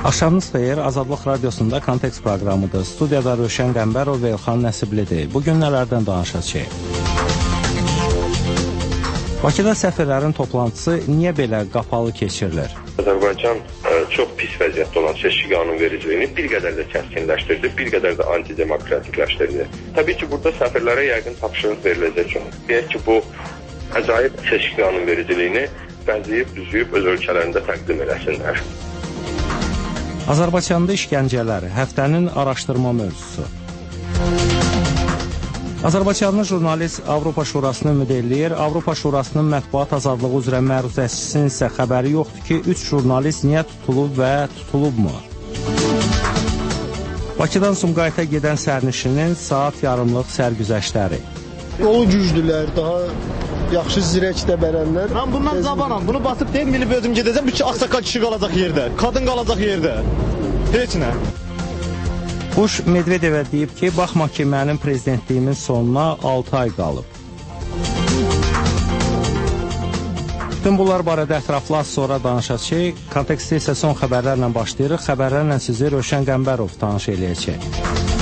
Axşamınız xeyir, Azadlıq Radiosunda Kontekst proqramıdır. Studiyada Rövşən Qəmbərov və Elxan Nəsiblidir. Bugün nələrdən danışacağıq? Bakıda səfirlərin toplantısı niyə belə qapalı keçirilir? Azərbaycan çox pis vəziyyətdə olan seçki qanunvericiliyini bir qədər də kəskinləşdirdi, bir qədər də antidemokratikləşdirdi. Təbii ki, burada səfirlərə yəqin tapşırıq veriləcək. Deyək ki, bu əcaib seçki qanunvericiliyini bəzəyib, düzüyüb öz ölkələrində təqdim eləsinlər. Azərbaycanda işgəncələr, həftənin araşdırma mövzusu. Azərbaycanlı jurnalist Avropa Şurasını ümid eləyir. Avropa Şurasının mətbuat azadlığı üzrə məruzəçisinin isə xəbəri yoxdur ki, 3 jurnalist niyə tutulub və tutulubmu? Bakıdan Sumqayıta gedən sərnişinin saat yarımlıq sərgüzəştləri. Yolu güclülər, daha yaxşı zirəkdə bərənlər. Mən bundan zabanam, bunu basıb deyim, minib özüm gedəcəm, bir ağsaqqal kişi qalacaq yerdə, qadın qalacaq yerdə. Heç nə. Bush Medvedevə deyib ki, baxma ki, mənim prezidentliyimin sonuna 6 ay qalıb. Bütün bunlar barədə ətraflı az sonra danışacağıq. Kontekstdə isə son xəbərlərlə başlayırıq. Xəbərlərlə sizi Rövşən Qəmbərov tanış eləyəcək.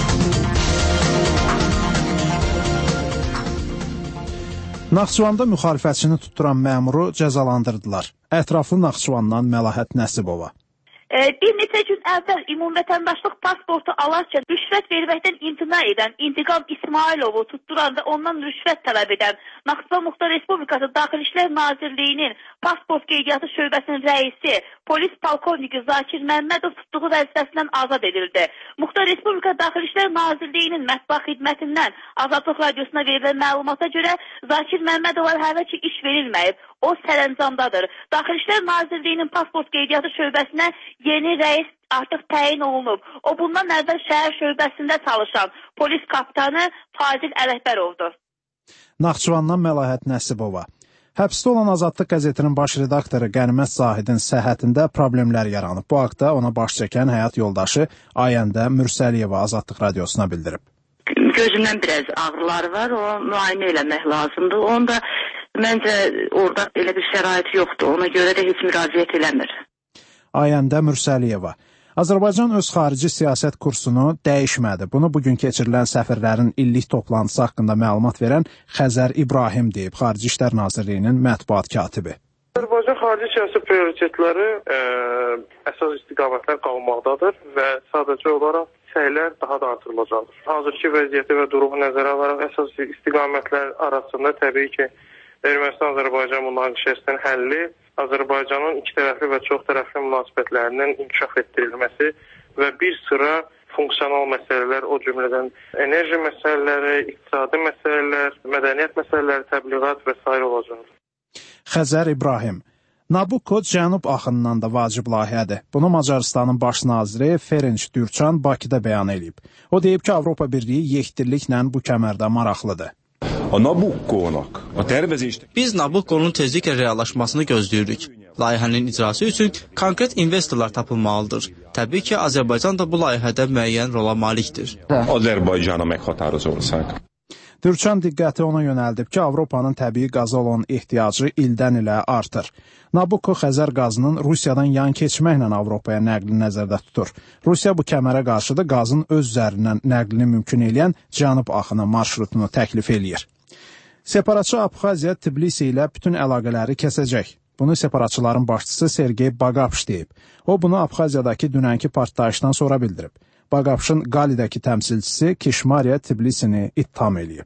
Naxçıvanda müxalifətçini tutduran məmuru cəzalandırdılar. Ətraflı Naxçıvandan Məlahət Nəsibova. Bir neçə gün əvvəl ümumvətəndaşlıq pasportu alarkən rüşvət verməkdən imtina edən İntiqam İsmailovu tutduran və ondan rüşvət tələb edən Naxçıvan Muxtar Respublikası Daxili İşlər Nazirliyinin pasport qeydiyyatı şöbəsinin rəisi polis polkovniki Zakir Məmmədov tutduğu vəzifəsindən azad edildi. Muxtar Respublika Daxili İşlər Nazirliyinin mətbuat xidmətindən Azadlıq Radiosuna verilən məlumata görə Zakir Məmmədova hələ ki iş verilməyib. O sərəncamdadır. Daxili İşlər Nazirliyinin pasport qeydiyyatı şöbəsinə yeni rəis artıq təyin olunub. O bundan əvvəl şəhər şöbəsində çalışan polis kapitanı Fazil Ələkbərovdur. Naxçıvandan Məlahət Nəsibova. Həbsdə olan Azadlıq qəzetinin baş redaktoru Qənimət Zahidin səhhətində problemlər yaranıb. Bu haqda ona baş çəkən həyat yoldaşı Ayəndə Mürsəliyeva Azadlıq Radiosuna bildirib. Gözümdən biraz ağrıları var, o müayinə eləmək lazımdır. Onda məncə orada elə bir şərait yoxdur, ona görə də heç müraciət eləmir. Ayəndə Mürsəliyeva. Azərbaycan öz xarici siyasət kursunu dəyişmədi. Bunu bugün keçirilən səfirlərin illik toplantısı haqqında məlumat verən Xəzər İbrahim deyib, Xarici İşlər Nazirliyinin mətbuat katibi. Azərbaycan xarici siyasi prioritetləri əsas istiqamətlər qalmaqdadır və sadəcə olaraq səylər daha da artırılacaqdır. Hazırki vəziyyəti və durumu nəzərə alaraq əsas istiqamətlər arasında təbii ki, Ermənistan-Azərbaycan münaqişəsinin həlli, Azərbaycanın iki tərəfli və çox tərəfli münasibətlərinin inkişaf etdirilməsi və bir sıra funksional məsələlər, o cümlədən enerji məsələləri, iqtisadi məsələlər, mədəniyyət məsələləri, təbliğat və s. olacaqdır. Xəzər İbrahim. Nabucco cənub axınından da vacib layihədir. Bunu Macarıstanın baş naziri Ferenc Dürçan Bakıda bəyan edib. O deyib ki, Avropa Birliyi yekdirliklə bu kəmərdə maraqlıdır. Biz Nabucco'nun tezliklə reallaşmasını gözləyirik. Layihənin icrası üçün konkret investorlar tapılmalıdır. Təbii ki, Azərbaycan da bu layihədə müəyyən rola malikdir. Dürçan diqqəti ona yönəldib ki, Avropanın təbii qaza olan ehtiyacı ildən ilə artır. Nabucco Xəzər qazının Rusiyadan yan keçməklə Avropaya nəqlini nəzərdə tutur. Rusiya bu kəmərə qarşı da qazın öz üzərindən nəqlini mümkün eləyən cənub axını marşrutunu təklif eləyir. Separatçı Abxaziya Tbilisi ilə bütün əlaqələri kəsəcək. Bunu separatçıların başçısı Sergey Bagapş deyib. O bunu Abxaziyadakı dünənki partlayışdan sonra bildirib. Bagapşın Qalidəki təmsilçisi Kişmariya Tbilisini ittiham eləyib.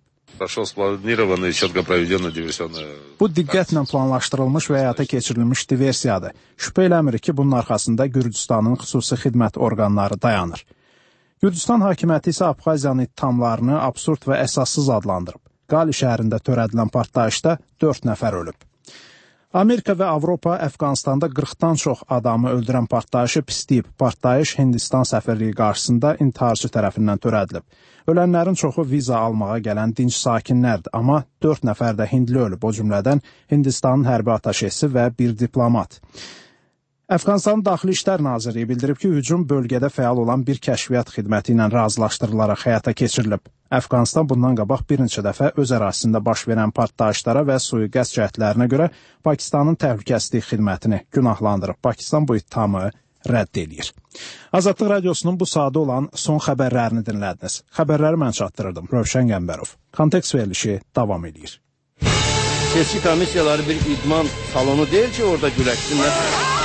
Bu diqqətlə planlaşdırılmış və həyata keçirilmiş diversiyadır. Şübhə eləmirik ki, bunun arxasında Gürcüstanın xüsusi xidmət orqanları dayanır. Gürcüstan hakimiyyəti isə Abxaziyanın ittihamlarını absurd və əsassız adlandırıb. Qali şəhərində törədilən partlayışda 4 nəfər ölüb. Amerika və Avropa Əfqanistanda 40-dan çox adamı öldürən partlayışı pisləyib. Partlayış Hindistan səfirliyi qarşısında intiharçı tərəfindən törədilib. Ölənlərin çoxu viza almağa gələn dinc sakinlərdir, amma 4 nəfər də hindli ölüb, o cümlədən Hindistanın hərbi ataşesi və bir diplomat. Əfqanistanın Daxili İşlər Nazirliyi bildirib ki, hücum bölgədə fəal olan bir kəşfiyyat xidməti ilə razılaşdırılaraq həyata keçirilib. Əfqanistan bundan qabaq bir neçə dəfə öz ərazisində baş verən partlayışlara və sui-qəsd cəhdlərinə görə Pakistanın təhlükəsizlik xidmətini günahlandırıb. Pakistan bu ittihamı rədd eləyir. Azadlıq Radiosunun bu sadə olan son xəbərlərini dinlədiniz. Xəbərləri mən çatdırırdım. Rövşən Qəmbərov. Kontekst verilişi davam edir. Seçki komissiyaları bir idman salonu deyil ki, orada güləşsinlər.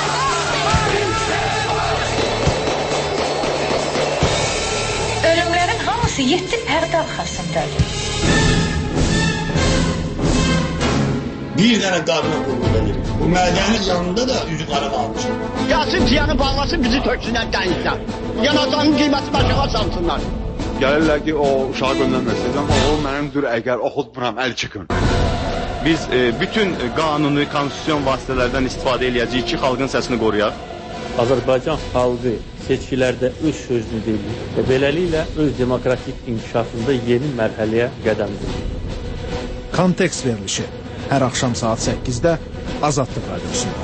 Ölümlərin hamısı 7 pərdə arxasındadır. Bir dənə qadına qulluq edir. Bu mədənin yanında da üzü qara qalmışım. Gəlsin tiyanı bağlasın, bizi töksünlər dənizdən. Yanacağın qiyməti başına salsınlar. Gəlirlər ki, o uşağı göndərmək amma o mənimdir, əgər oxutmuram, əl çıxın. Biz bütün qanuni, konstitusyon vasitələrdən istifadə eləyəcəyik ki, xalqın səsini qoruyaq. Azərbaycan xalqı seçkilərdə öz sözünü deyir və beləliklə öz demokratik inkişafında yeni mərhələyə qədəm qoyur. Kontekst verilişi hər axşam saat 8-də Azadlıq Radiosunda.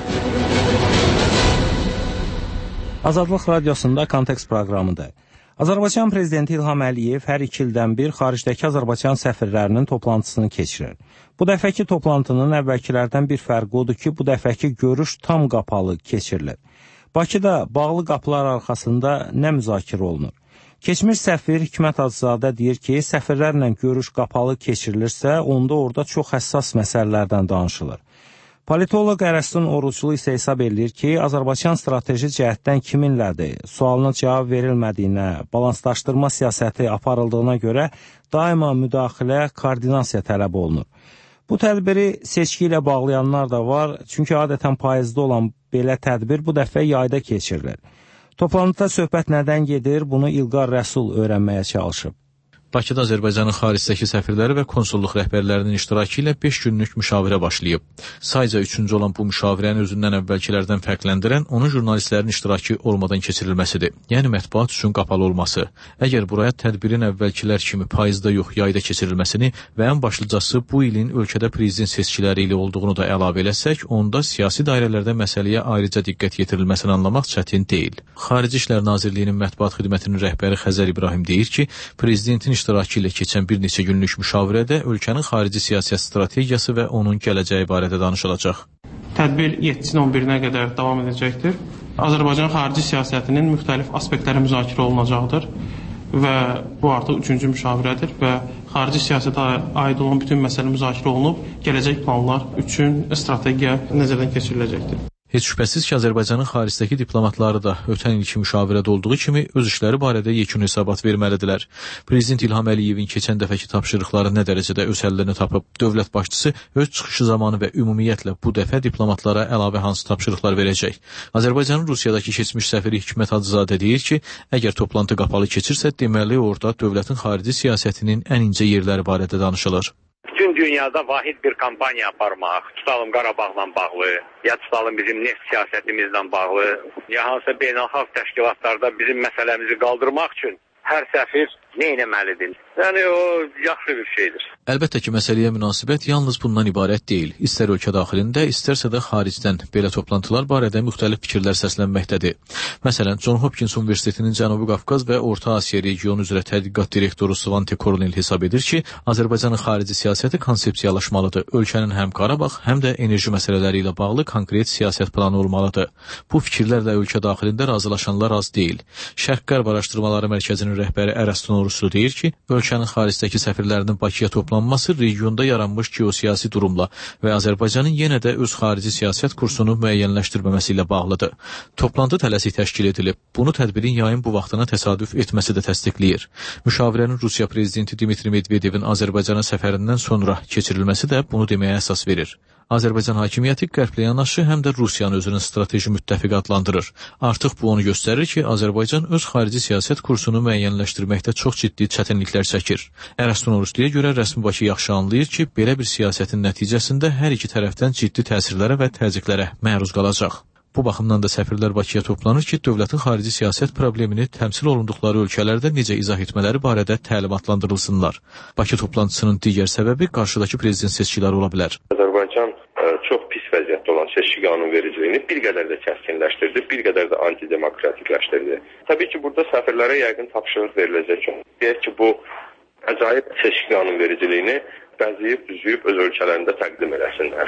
Azadlıq Radiosunda Kontekst proqramıdır. Azərbaycan Prezidenti İlham Əliyev hər 2 ildən bir xaricdəki Azərbaycan səfirlərinin toplantısını keçirir. Bu dəfəki toplantının əvvəlkilərdən bir fərqi odur ki, bu dəfəki görüş tam qapalı keçirilir. Bakıda bağlı qapılar arxasında nə müzakirə olunur? Keçmiş səfir Hikmət Hacızadə deyir ki, səfirlərlə görüş qapalı keçirilirsə, onda orada çox həssas məsələlərdən danışılır. Politoloq Ərəstun Oruclu isə hesab edir ki, Azərbaycan strateji cəhətdən kiminlədir? Sualına cavab verilmədiyinə, balanslaşdırma siyasəti aparıldığına görə daima müdaxilə, koordinasiya tələb olunur. Bu tədbiri seçki ilə bağlayanlar da var, çünki adətən payızda olan belə tədbir bu dəfə yayda keçirilir. Toplantıda söhbət nədən gedir, bunu İlqar Rəsul öyrənməyə çalışıb. Bakıda Azərbaycanın xaricdəki səfirləri və konsulluq rəhbərlərinin iştirakı ilə 5 günlük müşavirə başlayıb. Sayca 3-cü olan bu müşavirəni özündən əvvəlkilərdən fərqləndirən onun jurnalistlərin iştirakı olmadan keçirilməsidir. Yəni mətbuat üçün qapalı olması. Əgər buraya tədbirin əvvəlkilər kimi payızda yox, yayda keçirilməsini və ən başlıcası bu ilin ölkədə prezident seçkiləri ilə olduğunu da əlavə eləsək, onda siyasi dairələrdə məsələyə ayrıca diqqət yetirilməsini anlamaq çətin deyil. Xarici İşlər Nazirliyinin mətbuat xidmətinin rəhbəri Xəzər İbrahim deyir ki, prezidentin iştirakı ilə keçən bir neçə günlük müşavirədə ölkənin xarici siyasət strategiyası və onun gələcəyi barədə danışılacaq. Tədbir 7-dən 11-nə qədər davam edəcəkdir. Azərbaycan xarici siyasətinin müxtəlif aspektləri müzakirə olunacaqdır və bu artıq 3-cü müşavirədir və xarici siyasətə aid olan bütün məsələ müzakirə olunub, gələcək planlar üçün strategiya nəzərdən keçiriləcəkdir. Heç şübhəsiz ki, Azərbaycanın xaricdəki diplomatları da ötən ilki müşavirədə olduğu kimi öz işləri barədə yekun hesabat verməlidirlər. Prezident İlham Əliyevin keçən dəfəki tapşırıqları nə dərəcədə öz həllini tapıb, dövlət başçısı öz çıxışı zamanı və ümumiyyətlə bu dəfə diplomatlara əlavə hansı tapşırıqlar verəcək. Azərbaycanın Rusiyadakı keçmiş səfiri Hikmət Hacızadə deyir ki, əgər toplantı qapalı keçirsə, deməli orada dövlətin xarici siyasətinin ən incə yerləri barədə danışılır. Bütün dünyada vahid bir kampaniya aparmaq, tutalım Qarabağla bağlı, ya tutalım bizim neft siyasətimizlə bağlı, ya hansısa beynəlxalq təşkilatlarda bizim məsələmizi qaldırmaq üçün hər səfir nə etməlidir? Yəni o yaxşı bir şeydir. Əlbəttə ki, məsələyə münasibət yalnız bundan ibarət deyil. İstər ölkə daxilində, istərsə də xaricdən belə toplantılar barədə müxtəlif fikirlər səslənməkdədir. Məsələn, John Hopkins Universitetinin Cənubi Qafqaz və Orta Asiya regionu üzrə tədqiqat direktoru Svante Kornel hesab edir ki, Azərbaycanın xarici siyasəti konsepsiyalaşmalıdır. Ölkənin həm Qarabağ, həm də enerji məsələləri ilə bağlı konkret siyasət planı olmalıdır. Bu fikirlərlə ölkə daxilində razılaşanlar az deyil. Şərq-Qərb Araşdırmaları Mərkəzinin rəhbəri Ərəstun Oruclu deyir ki, ölkənin xaricdəki səfirlərinin Bakıya toplanması regionda yaranmış geosiyasi durumla və Azərbaycanın yenə də öz xarici siyasət kursunu müəyyənləşdirməməsi ilə bağlıdır. Toplantı tələsik təşkil edilib. Bunu tədbirin yayın bu vaxtına təsadüf etməsi də təsdiqləyir. Müşavirənin Rusiya prezidenti Dmitri Medvedevin Azərbaycana səfərindən sonra keçirilməsi də bunu deməyə əsas verir. Azərbaycan hakimiyyəti qərblə yanaşı həm də Rusiyanı özünün strateji müttəfiqi adlandırır. Artıq bu onu göstərir ki, Azərbaycan öz xarici siyasət kursunu müəyyənləşdirməkdə çox ciddi çətinliklər çəkir. Ərəstun Orucluya görə rəsmi Bakı yaxşı anlayır ki, belə bir siyasətin nəticəsində hər iki tərəfdən ciddi təsirlərə və təzyiqlərə məruz qalacaq. Bu baxımdan da səfirlər Bakıya toplanır ki, dövlətin xarici siyasət problemini təmsil olunduqları ölkələrdə necə izah etmələri barədə təlimatlandırılsınlar. Bakı toplantısının digər səbəbi qarşıdakı prezident seçkiləri ola bilər. Azərbaycan çox pis vəziyyətdə olan seçki qanunvericiliyini bir qədər də kəskinləşdirdi, bir qədər də antidemokratikləşdirdi. Təbii ki, burada səfirlərə yəqin tapşırıq veriləcək. Deyək ki, bu əcaib seçki qanunvericiliyini bəzəyib, düzüyüb öz ölkələrində təqdim eləsinlər.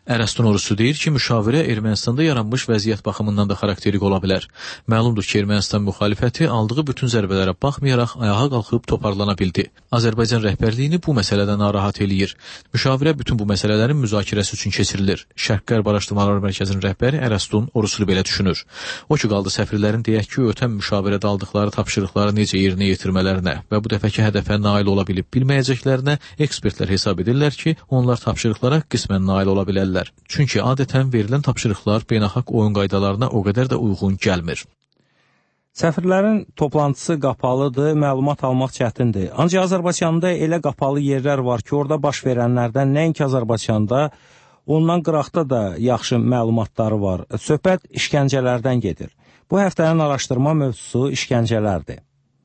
Ərəstun Orusu deyir ki, müşavirə Ermənistanda yaranmış vəziyyət baxımından da xarakterik ola bilər. Məlumdur ki, Ermənistan müxalifəti aldığı bütün zərbələrə baxmayaraq ayağa qalxıb toparlana bildi. Azərbaycan rəhbərliyini bu məsələdə narahat eləyir. Müşavirə bütün bu məsələlərin müzakirəsi üçün keçirilir. Şərq-Qərb Araşdırmalar Mərkəzinin rəhbəri Ərəstun Orusu belə düşünür. O ki, qaldı səfirlərin deyək ki, ötən müşavirədə aldıqları tapşırıqları necə yerinə yetirmələrinə və bu dəfəki hədəfə nail ola bilib bilməyəcəklərinə ekspertlər hesab edirlər ki, onlar tapşırıqlara qismən nail ola bilərlər. Çünki adətən verilən tapşırıqlar beynəlxalq oyun qaydalarına o qədər də uyğun gəlmir. Səfirlərin toplantısı qapalıdır, məlumat almaq çətindir. Ancaq Azərbaycanda elə qapalı yerlər var ki, orada baş verənlərdən nəinki Azərbaycanda, ondan qıraqda da yaxşı məlumatları var. Söhbət işgəncələrdən gedir. Bu həftənin araşdırma mövzusu işgəncələrdir.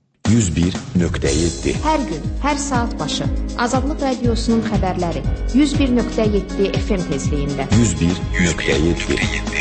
101.7 Hər gün, hər saat başı Azadlıq Radiosunun xəbərləri 101.7 FM tezliyində 101.7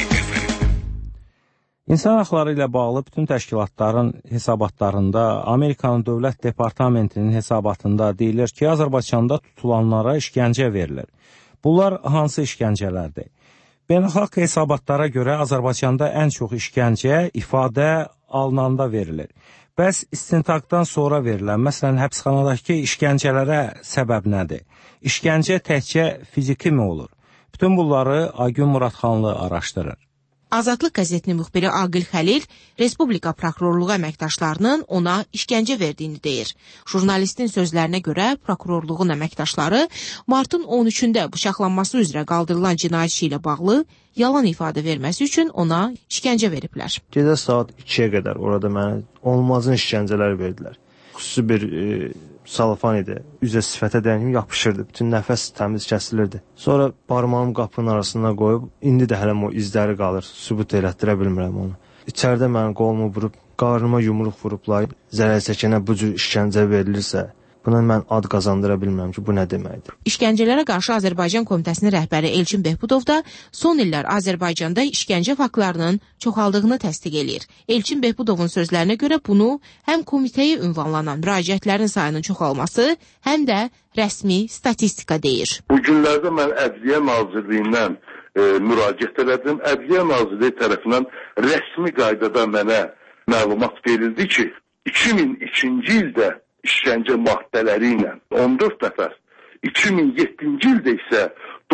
İnsan haqları ilə bağlı bütün təşkilatların hesabatlarında, Amerikanın Dövlət Departamentinin hesabatında deyilir ki, Azərbaycanda tutulanlara işgəncə verilir. Bunlar hansı işgəncələrdir? Beynəlxalq hesabatlara görə Azərbaycanda ən çox işgəncə ifadə alınanda verilir. Bəs istintaqdan sonra verilən, məsələn, həbsxanadakı işgəncələrə səbəb nədir? İşgəncə təkcə fiziki mi olur? Bütün bunları Aygün Muradxanlı araşdırır. Azadlıq qəzetinin müxbiri Aqil Xəlil Respublika prokurorluğu əməkdaşlarının ona işgəncə verdiyini deyir. Jurnalistin sözlərinə görə prokurorluğun əməkdaşları martın 13-də bıçaqlanması üzrə qaldırılan cinayət işi ilə bağlı yalan ifadə verməsi üçün ona işgəncə veriblər. Gecə saat 2-yə qədər orada mənə olmazın işgəncələr verdilər. Xüsusi bir salafan idi. Üzə sifətə dəyəniyim yapışırdı. Bütün nəfəs təmiz kəsilirdi. Sonra barmağım qapının arasına qoyub, indi də hələm o izləri qalır. Sübut elətdirə bilmirəm onu. İçəridə mənim qolumu vurub, qarnıma yumruq vurublar. Zərər çəkənə bu cür işgəncə verilirsə, buna mən ad qazandıra bilmirəm ki, bu nə deməkdir. İşgəncələrə qarşı Azərbaycan Komitəsinin rəhbəri Elçin Behbudov da son illər Azərbaycanda işgəncə faktlarının çoxaldığını təsdiq eləyir. Elçin Behbudovun sözlərinə görə bunu həm komitəyə ünvanlanan müraciətlərin sayının çoxalması, həm də rəsmi statistika deyir. Bu günlərdə mən Ədliyyə Nazirliyindən müraciət elədim. Ədliyyə Nazirliyi tərəfindən rəsmi qaydada mənə məlumat verildi ki, 2002-ci ildə işgəncə maddələri ilə 14 nəfər, 2007-ci ildə isə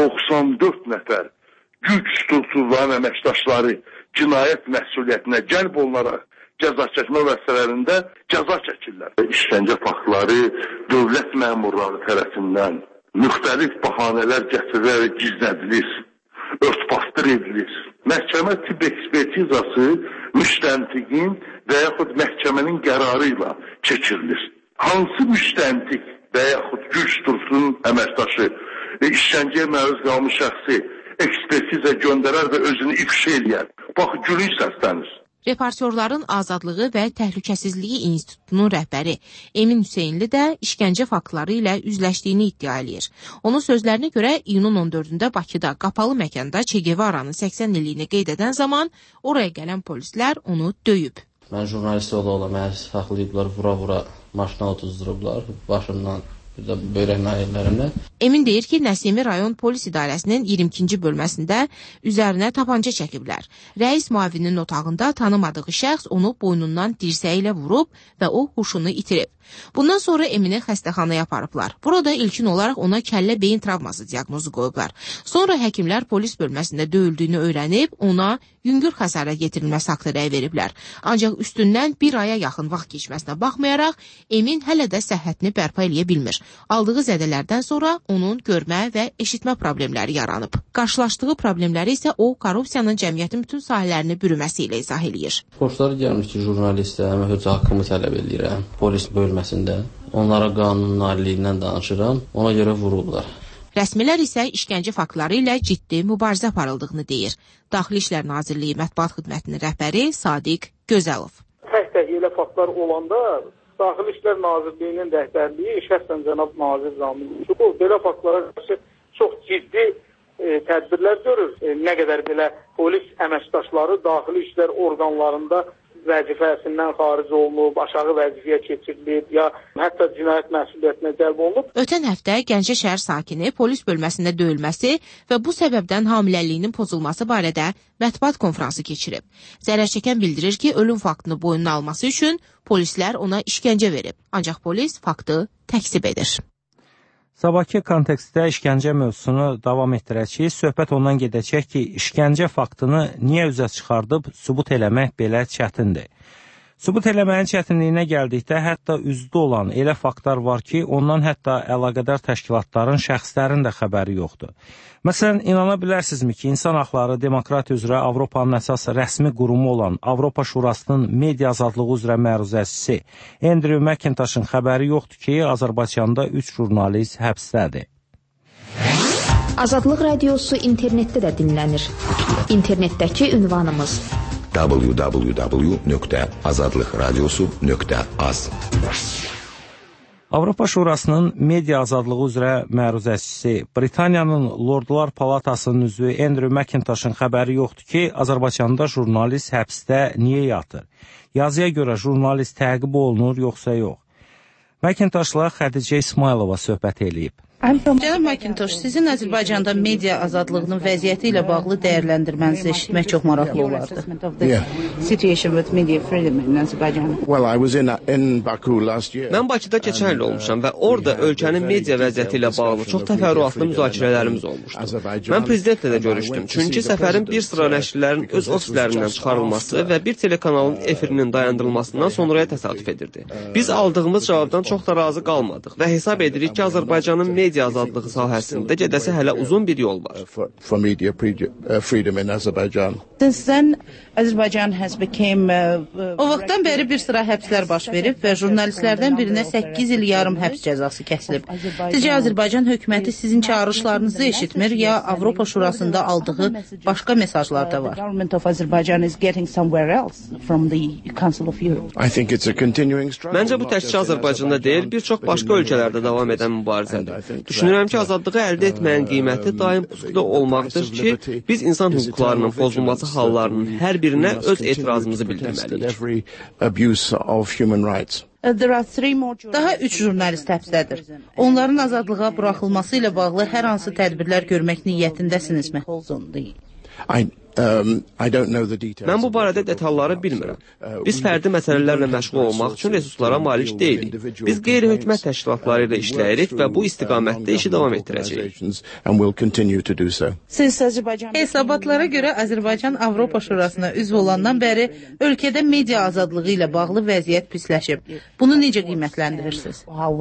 94 nəfər güc strukturlarının əməkdaşları cinayət məsuliyyətinə cəlb olunaraq cəza çəkmə vəsələrində cəza çəkirlər. İşgəncə faktları dövlət məmurları tərəfindən müxtəlif bahanələr gətirilərək gizlədilir, örtbasdır edilir. Məhkəmə tibb ekspertizası müstəntiqin və yaxud məhkəmənin qərarı ilə keçirilir. Hansı müstəntiq və yaxud güc strukturunun əməkdaşı işgəncəyə məruz qalmış şəxsi ekspertizə göndərər və özünü ifşa eləyər. Bax, gülünç səslənir. Reportyorların Azadlığı və Təhlükəsizliyi İnstitutunun rəhbəri Emin Hüseynli də işgəncə faktları ilə üzləşdiyini iddia eləyir. Onun sözlərinə görə iyunun 14-də Bakıda qapalı məkanda Che Guevara'nın 80 illiyini qeyd edən zaman oraya gələn polislər onu döyüb. Mən jurnalist ola mənə saxlayıblar, vura-vura maşına otuzdurublar, başımdan, bir də böyrək nayirlərimdən. Emin deyir ki, Nəsimi rayon polis idarəsinin 22-ci bölməsində üzərinə tapanca çəkiblər. Rəis müavinin otağında tanımadığı şəxs onu boynundan dirsəyi ilə vurub və o huşunu itirib. Bundan sonra Emini xəstəxanaya aparıblar. Burada ilkin olaraq ona kəllə beyin travması diaqnozu qoyublar. Sonra həkimlər polis bölməsində döyüldüyünü öyrənib, ona yüngül xəsarət yetirilməsi haqqında rəy veriblər. Ancaq üstündən bir aya yaxın vaxt keçməsinə baxmayaraq, Emin hələ də səhhətini bərpa eləyə bilmir. Aldığı zədələrdən sonra onun görmə və eşitmə problemləri yaranıb. Qarşılaşdığı problemləri isə o, korrupsiyanın cəmiyyətin bütün sahələrini bürüməsi ilə izah eləyir. Xoşları gəlmiş ki, jurnalistə həmə höc haqqımı tələb eləyirəm polis bölməsində. Onlara qanunun aliliyindən danışıram, ona görə vururlar. Rəsmilər isə işgəncə faktları ilə ciddi mübarizə aparıldığını deyir. Daxili İşlər Nazirliyi Mətbuat Xidmətinin rəhbəri Sadiq Gözəlov. Tək elə faktlar olanda Daxili İşlər Nazirliyinin rəhbərliyi şəxsən cənab nazir Zamil Yusupov belə faktlara qarşı çox ciddi tədbirlər görür. Nə qədər belə polis əməkdaşları daxili işlər orqanlarında vəzifəsindən xaric olunub, aşağı vəzifəyə keçirilib, ya hətta cinayət məsuliyyətinə cəlb olunub. Ötən həftə Gəncə şəhər sakini polis bölməsində döyülməsi və bu səbəbdən hamiləliyinin pozulması barədə mətbuat konfransı keçirib. Zərər çəkən bildirir ki, ölüm faktını boynuna alması üçün polislər ona işgəncə verib. Ancaq polis faktı təkzib edir. Sabahki kontekstdə işgəncə mövzusunu davam etdirəcəyik. Söhbət ondan gedəcək ki, işgəncə faktını niyə üzə çıxardıb sübut eləmək belə çətindir. Sübut eləməyin çətinliyinə gəldikdə hətta üzdə olan elə faktlar var ki, ondan hətta əlaqədar təşkilatların, şəxslərin də xəbəri yoxdur. Məsələn, inana bilərsinizmi ki, İnsan Haqları Demokratiya üzrə Avropanın əsas rəsmi qurumu olan Avropa Şurasının media azadlığı üzrə məruzəçisi Andrew McIntosh'ın xəbəri yoxdur ki, Azərbaycanda 3 jurnalist həbsdədir. Azadlıq Radiosu internetdə də dinlənir. İnternetdəki ünvanımız www.azadlıqradiosu.az. Avropa Şurasının media azadlığı üzrə məruzəçisi Britaniyanın Lordlar Palatasının üzvü Andrew McIntosh'ın xəbəri yoxdur ki, Azərbaycanda jurnalist həbsdə niyə yatır? Yazıya görə jurnalist təqib olunur, yoxsa yox? McIntosh'la Xədicə İsmailova söhbət eləyib. Cənab McIntosh, sizin Azərbaycanda media azadlığının vəziyyəti ilə bağlı dəyərləndirmənizi eşitmək çox maraqlı olardı. Mən Bakıda keçən il olmuşam və orada ölkənin media vəziyyəti ilə bağlı çox təfərrüatlı müzakirələrimiz olmuşdu. Mən prezidentlə də görüşdüm, çünki səfərin bir sıra nəşrlərin öz ofislərindən çıxarılması və bir telekanalın efirinin dayandırılmasından sonraya təsadüf edirdi. Biz aldığımız cavabdan çox da razı qalmadıq və hesab edirik ki, Azərbaycanın media azadlığı sahəsində gedəsi hələ uzun bir yol var. O vaxtdan bəri bir sıra həbslər baş verib və jurnalistlərdən birinə 8 il yarım həbs cəzası kəsilib. Sizcə Azərbaycan hökuməti sizin çağırışlarınızı eşitmir, ya Avropa Şurasında aldığı başqa mesajlar da var? Məncə bu təkcə Azərbaycanda deyil, bir çox başqa ölkələrdə davam edən mübarizədir. Düşünürəm ki, azadlığı əldə etməyin qiyməti daim pusuqda olmaqdır ki, biz insan hüquqlarının pozulması hallarının hər birinə öz etirazımızı bildirməliyik. Daha 3 jurnalist həbsdədir. Onların azadlığa buraxılması ilə bağlı hər hansı tədbirlər görmək niyyətindəsinizmi? Mən bu barədə detalları bilmirəm. Biz fərdi məsələlərlə məşğul olmaq üçün resurslara malik deyilik. Biz qeyri-hökumət təşkilatları ilə işləyirik və bu istiqamətdə işi davam etdirəcəyik. Hesabatlara görə Azərbaycan Avropa Şurasına üzv olandan bəri ölkədə media azadlığı ilə bağlı vəziyyət pisləşib. Bunu necə qiymətləndirirsiniz?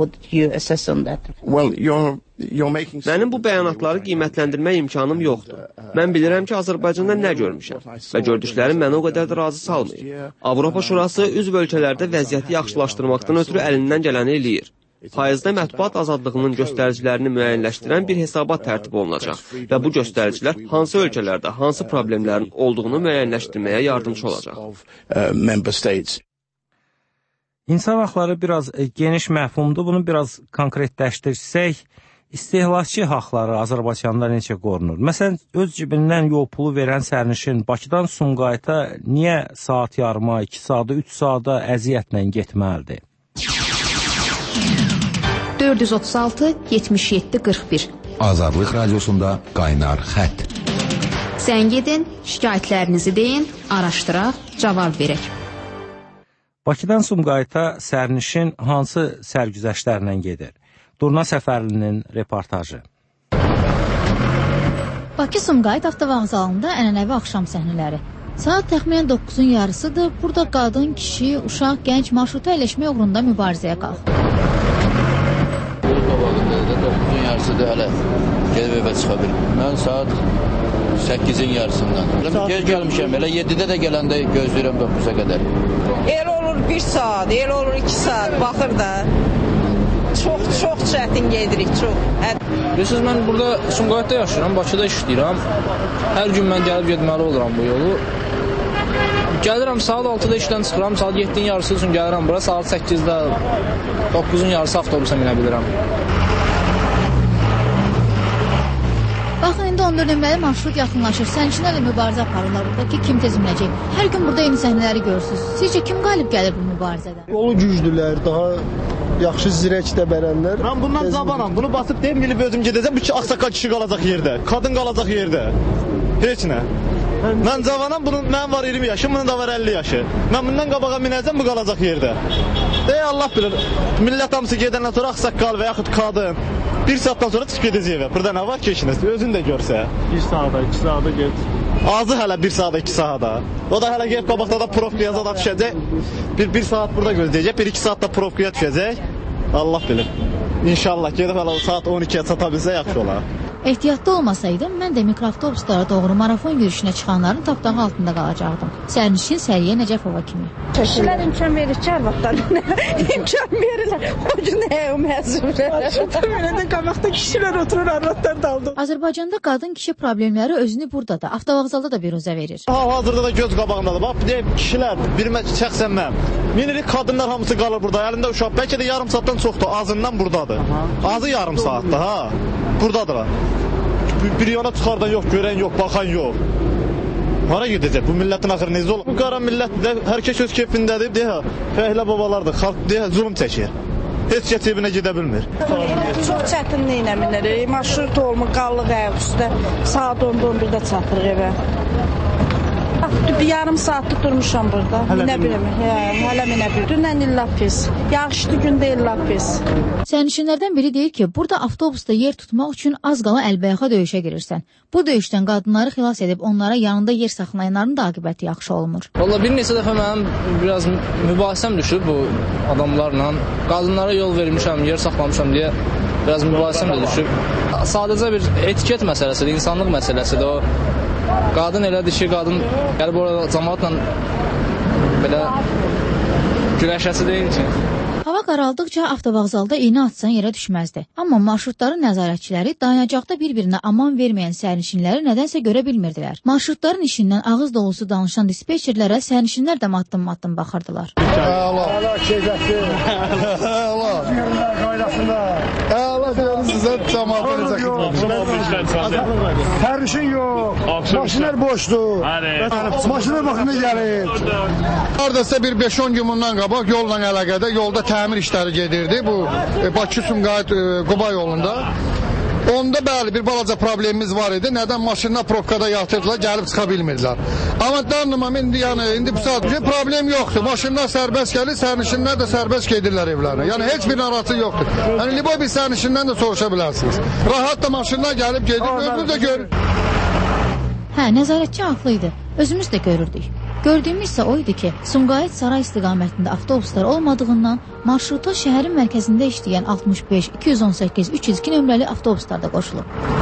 Mənim bu bəyanatları qiymətləndirmək imkanım yoxdur. Mən bilirəm ki, Azərbaycanda nə görmüşəm və gördüklərim məni o qədər də razı salmayıb. Avropa Şurası üzv ölkələrdə vəziyyəti yaxşılaşdırmaqdan ötürü əlindən gələni eləyir. Payızda mətbuat azadlığının göstəricilərini müəyyənləşdirən bir hesabat tərtib olunacaq və bu göstəricilər hansı ölkələrdə hansı problemlərin olduğunu müəyyənləşdirməyə yardımcı olacaq. İnsan haqları biraz geniş məfhumdur. Bunu biraz konkretləşdirsək, İstehlakçı haqları Azərbaycanda necə qorunur? Məsələn, öz cibindən yol pulu verən sərnişin Bakıdan Sumqayıta niyə saat yarıma, 2 saata, 3 saata əziyyətlə getməlidir? 436-77-41 Azadlıq Radiosunda qaynar xətt. Zəng edin, şikayətlərinizi deyin, araşdıraq, cavab verək. Bakıdan Sumqayıta sərnişin hansı sərgüzəştlərlə gedir? Durna Səfərlinin reportajı. Bakı-Sumqayıt avtovağzalında ənənəvi axşam səhnələri. Saat təxminən 9-un yarısıdır. Burada qadın, kişi, uşaq, gənc marşruta əyləşmək uğrunda mübarizəyə qalxır. 9-un yarısıdır hələ gedib evə çıxa bilmir. Mən saat 8-in yarısından. Gec gəlmişəm, elə 7-də də gələndə gözləyirəm 9-a qədər. El olur 1 saat, el olur 2 saat, baxır da. Çox çətin gedirik, çox. Bilirsiniz, mən burada Sumqayıtda yaşayıram, Bakıda işləyirəm. Hər gün mən gəlib getməli oluram bu yolu. Gəlirəm, saat 6-da işdən çıxıram, saat 7-in yarısı üçün gəlirəm bura, saat 8-də, 9-un yarısı avtobusa minə bilirəm. Bax, Baxın, indi 14 nömrəli marşrut yaxınlaşır. Sərnişinlərlə mübarizə aparırlar burada ki, kim tez minəcək. Hər gün burada eyni səhnələri görürsünüz. Sizcə kim qalib gəlir bu mübarizədə? Yolu güclülər, daha yaxşı zirəkdə bərənlər. Mən bundan qabanam. Bunu basıb deyim, bilib özüm gedəcəm. Bu ağsaqqal kişi qalacaq yerdə. Qadın qalacaq yerdə. Heç nə. Mən cavanam, mənim var 20 yaşım, bunun da var 50 yaşı. Mən bundan qabağa minəcəm, bu qalacaq yerdə. Allah bilir, millət hamısı gedəndən sonra ağsaqqal və yaxud qadın bir saatdan sonra çıxıb gedəcək evə. Burada nə var ki işiniz? Özün də görsə. 1 saata, 2 saata get. Azı hələ 1 saata, 2 saata. O da hələ gəlib qabaqda da profkaya zada düşəcək. 1 saat burada gözləyəcək, 1-2 saat da profkaya düşəcək. Allah bilir. İnşallah gedib hələ o saat 12-yə çata bilsə yaxşı olar. Ehtiyatlı olmasaydım, mən də mikroavtobuslara doğru marafon yürüyüşünə çıxanların tapdağı altında qalacaqdım. Sərnişin Səriyə Nəcəfova kimi. Kişilər imkan verir ki, arvadlarına imkan verirlər. O gün nə o məzunlar. Belə qabaqda kişilər oturur, arvadlar daldı. Azərbaycanda qadın-kişi problemləri özünü burada da, avtovağzalda da biruzə verir. Hazırda da göz qabağındadır. Bax, deyib kişilər, şəxsən mən. Minirik qadınlar hamısı qalır burada. Əlində uşaq, bəlkə də yarım saatdan çoxdur. Azından buradadır. Azı yarım saatdır, ha. Buradadır. Bir yana çıxardan yox, görən yox, baxan yox. Hara gedəcək? Bu millətin axırı necə olur? Bu qara millət də hər kəs öz keyfindədir, deyə fəhlə babalardır, xalq deyə zulm çəkir. Heç kəs evinə gedə bilmir. Çox çətinlik ilə minirik. Marşrut olmur, qallıq ayaq üstə. Saat 10-11-də çatırıq evə. Bir yarım saatdır durmuşam burada. Minə bilmir. Hələ minə bilmir. Dünən illə pis. Yağışlı gündə illə pis. Sərnişinlərdən biri deyir ki, burada avtobusda yer tutmaq üçün az qala əlbəyaxa döyüşə girirsən. Bu döyüşdən qadınları xilas edib onlara yanında yer saxlayanların da aqibəti yaxşı olmur. Valla bir neçə dəfə mənim biraz mübahisəm düşüb bu adamlarla. Qadınlara yol vermişəm, yer saxlamışam deyə biraz mübahisəm də düşüb. Sadəcə bir etiket məsələsidir, insanlıq məsələsidir o. Qadın elədir ki, qadın gəlib orada cəmaatla belə güləşəsi deyil ki. Hava qaraldıqca avtovağzalda iynə atsan yerə düşməzdi. Amma marşrutların nəzarətçiləri dayanacaqda bir-birinə aman verməyən sərnişinləri nədənsə görə bilmirdilər. Marşrutların işindən ağız dolusu danışan dispetçerlərə sərnişinlər də maddım-maddım baxırdılar. Allah keyfətli. Allah. Allah deyəlim sizə cəmaata necə xidmət edir. Sərnişin yox. Maşınlar boşdur. Maşınlar vaxtında gəlir. Haradasa bir 5-10 gün bundan qabaq yolla əlaqədə yolda təmir işləri gedirdi. Bu Bakı-Sumqayıt Quba yolunda. Onda bəli bir balaca problemimiz var idi. Nədən maşınlar probkada yatırdılar, gəlib çıxa bilmirdilər. Amma danımam indi bu saat problem yoxdur. Maşınlar sərbəst gəlir, sərnişinlər də sərbəst gedirlər evlərinə. Yəni heç bir narahatçılıq yoxdur. Yəni liboy bir sərnişindən də soruşa bilərsiniz. Rahat da maşınlar gəlib gedir, özünüz də görür. Hə, nəzarətçi haqlı idi. Özümüz də görürdük. Gördüyümüz isə o idi ki, Sumqayıt Saray istiqamətində avtobuslar olmadığından marşruta şəhərin mərkəzində işləyən 65, 218, 302 nömrəli avtobuslar da qoşulub.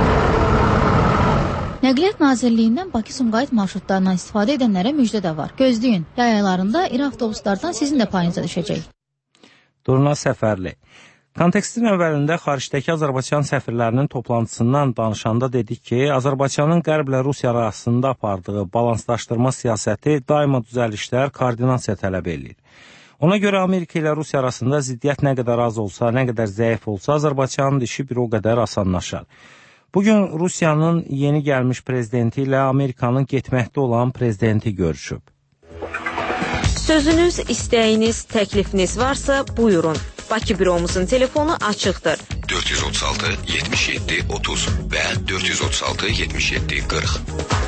Nəqliyyat Nazirliyindən Bakı-Sumqayıt marşrutlarından istifadə edənlərə müjdə də var. Gözləyin, yay aylarında iri avtobuslardan sizin də payınıza düşəcək. Durna Səfərli. Kontekstin əvvəlində xaricdəki Azərbaycan səfirlərinin toplantısından danışanda dedik ki, Azərbaycanın Qərblə Rusiya arasında apardığı balanslaşdırma siyasəti daima düzəlişlər, koordinasiya tələb edir. Ona görə Amerika ilə Rusiya arasında ziddiyyət nə qədər az olsa, nə qədər zəif olsa, Azərbaycanın işi bir o qədər asanlaşar. Bugün Rusiyanın yeni gəlmiş prezidenti ilə Amerikanın getməkdə olan prezidenti görüşüb. Sözünüz, istəyiniz, təklifiniz varsa buyurun. Bakı büromuzun telefonu açıqdır. 436 77 30 və 436 77 40.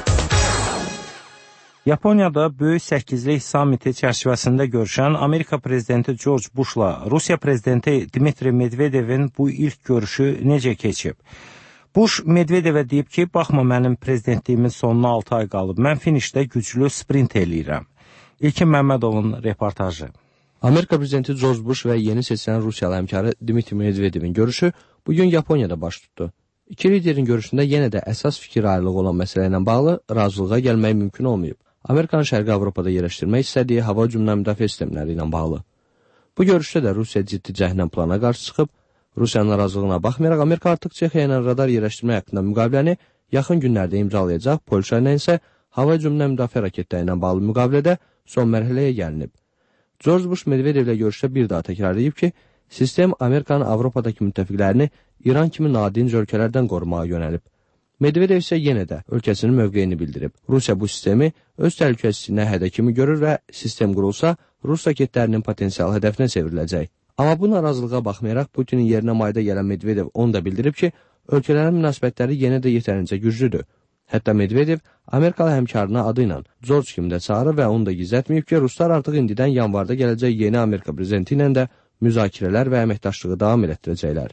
Yaponiyada Böyük Səkizlik samiti çərçivəsində görüşən Amerika prezidenti George Bushla Rusiya prezidenti Dmitri Medvedevin bu ilk görüşü necə keçib? Bush Medvedevə deyib ki, baxma mənim prezidentliyimin sonuna 6 ay qalıb, mən finişdə güclü sprint eləyirəm. İlkin Məmmədovun reportajı. Amerika prezidenti George Bush və yeni seçilən Rusiyalı həmkarı Dmitri Medvedevin görüşü bugün Yaponiyada baş tutdu. İki liderin görüşündə yenə də əsas fikir ayrılığı olan məsələ ilə bağlı razılığa gəlmək mümkün olmayıb. Amerikanın Şərqi Avropada yerləşdirmək istədiyi hava hücumdan müdafiə sistemləri ilə bağlı. Bu görüşdə də Rusiya ciddi cəhnəm plana qarşı çıxıb, Rusiyanın narazılığına baxmayaraq Amerika artıq Çexiya ilə radar yerləşdirmək haqqında müqaviləni yaxın günlərdə imzalayacaq, Polşa ilə isə hava hücumundan müdafiə raketləri ilə bağlı müqavilədə son mərhələyə gəlinib. George Bush Medvedevlə görüşdə bir daha təkrarlayıb ki, sistem Amerikanın Avropadakı müttəfiqlərini İran kimi nadinc ölkələrdən qorumağa yönəlib. Medvedev isə yenə də ölkəsinin mövqeyini bildirib. Rusiya bu sistemi öz təhlükəsizliyinə hədə kimi görür və sistem qurulsa, Rus raketlərinin potensial hədəfinə çevriləcək. Amma bu narazılığa baxmayaraq Putinin yerinə mayda gələn Medvedev onu da bildirib ki, ölkələrin münasibətləri yenə də yetərincə güclüdür. Hətta Medvedev Amerikalı həmkarına adı ilə George kimi də çağırır və onu da gizlətməyib ki, Ruslar artıq indidən yanvarda gələcək yeni Amerika prezidenti ilə də müzakirələr və əməkdaşlığı davam etdirəcəklər.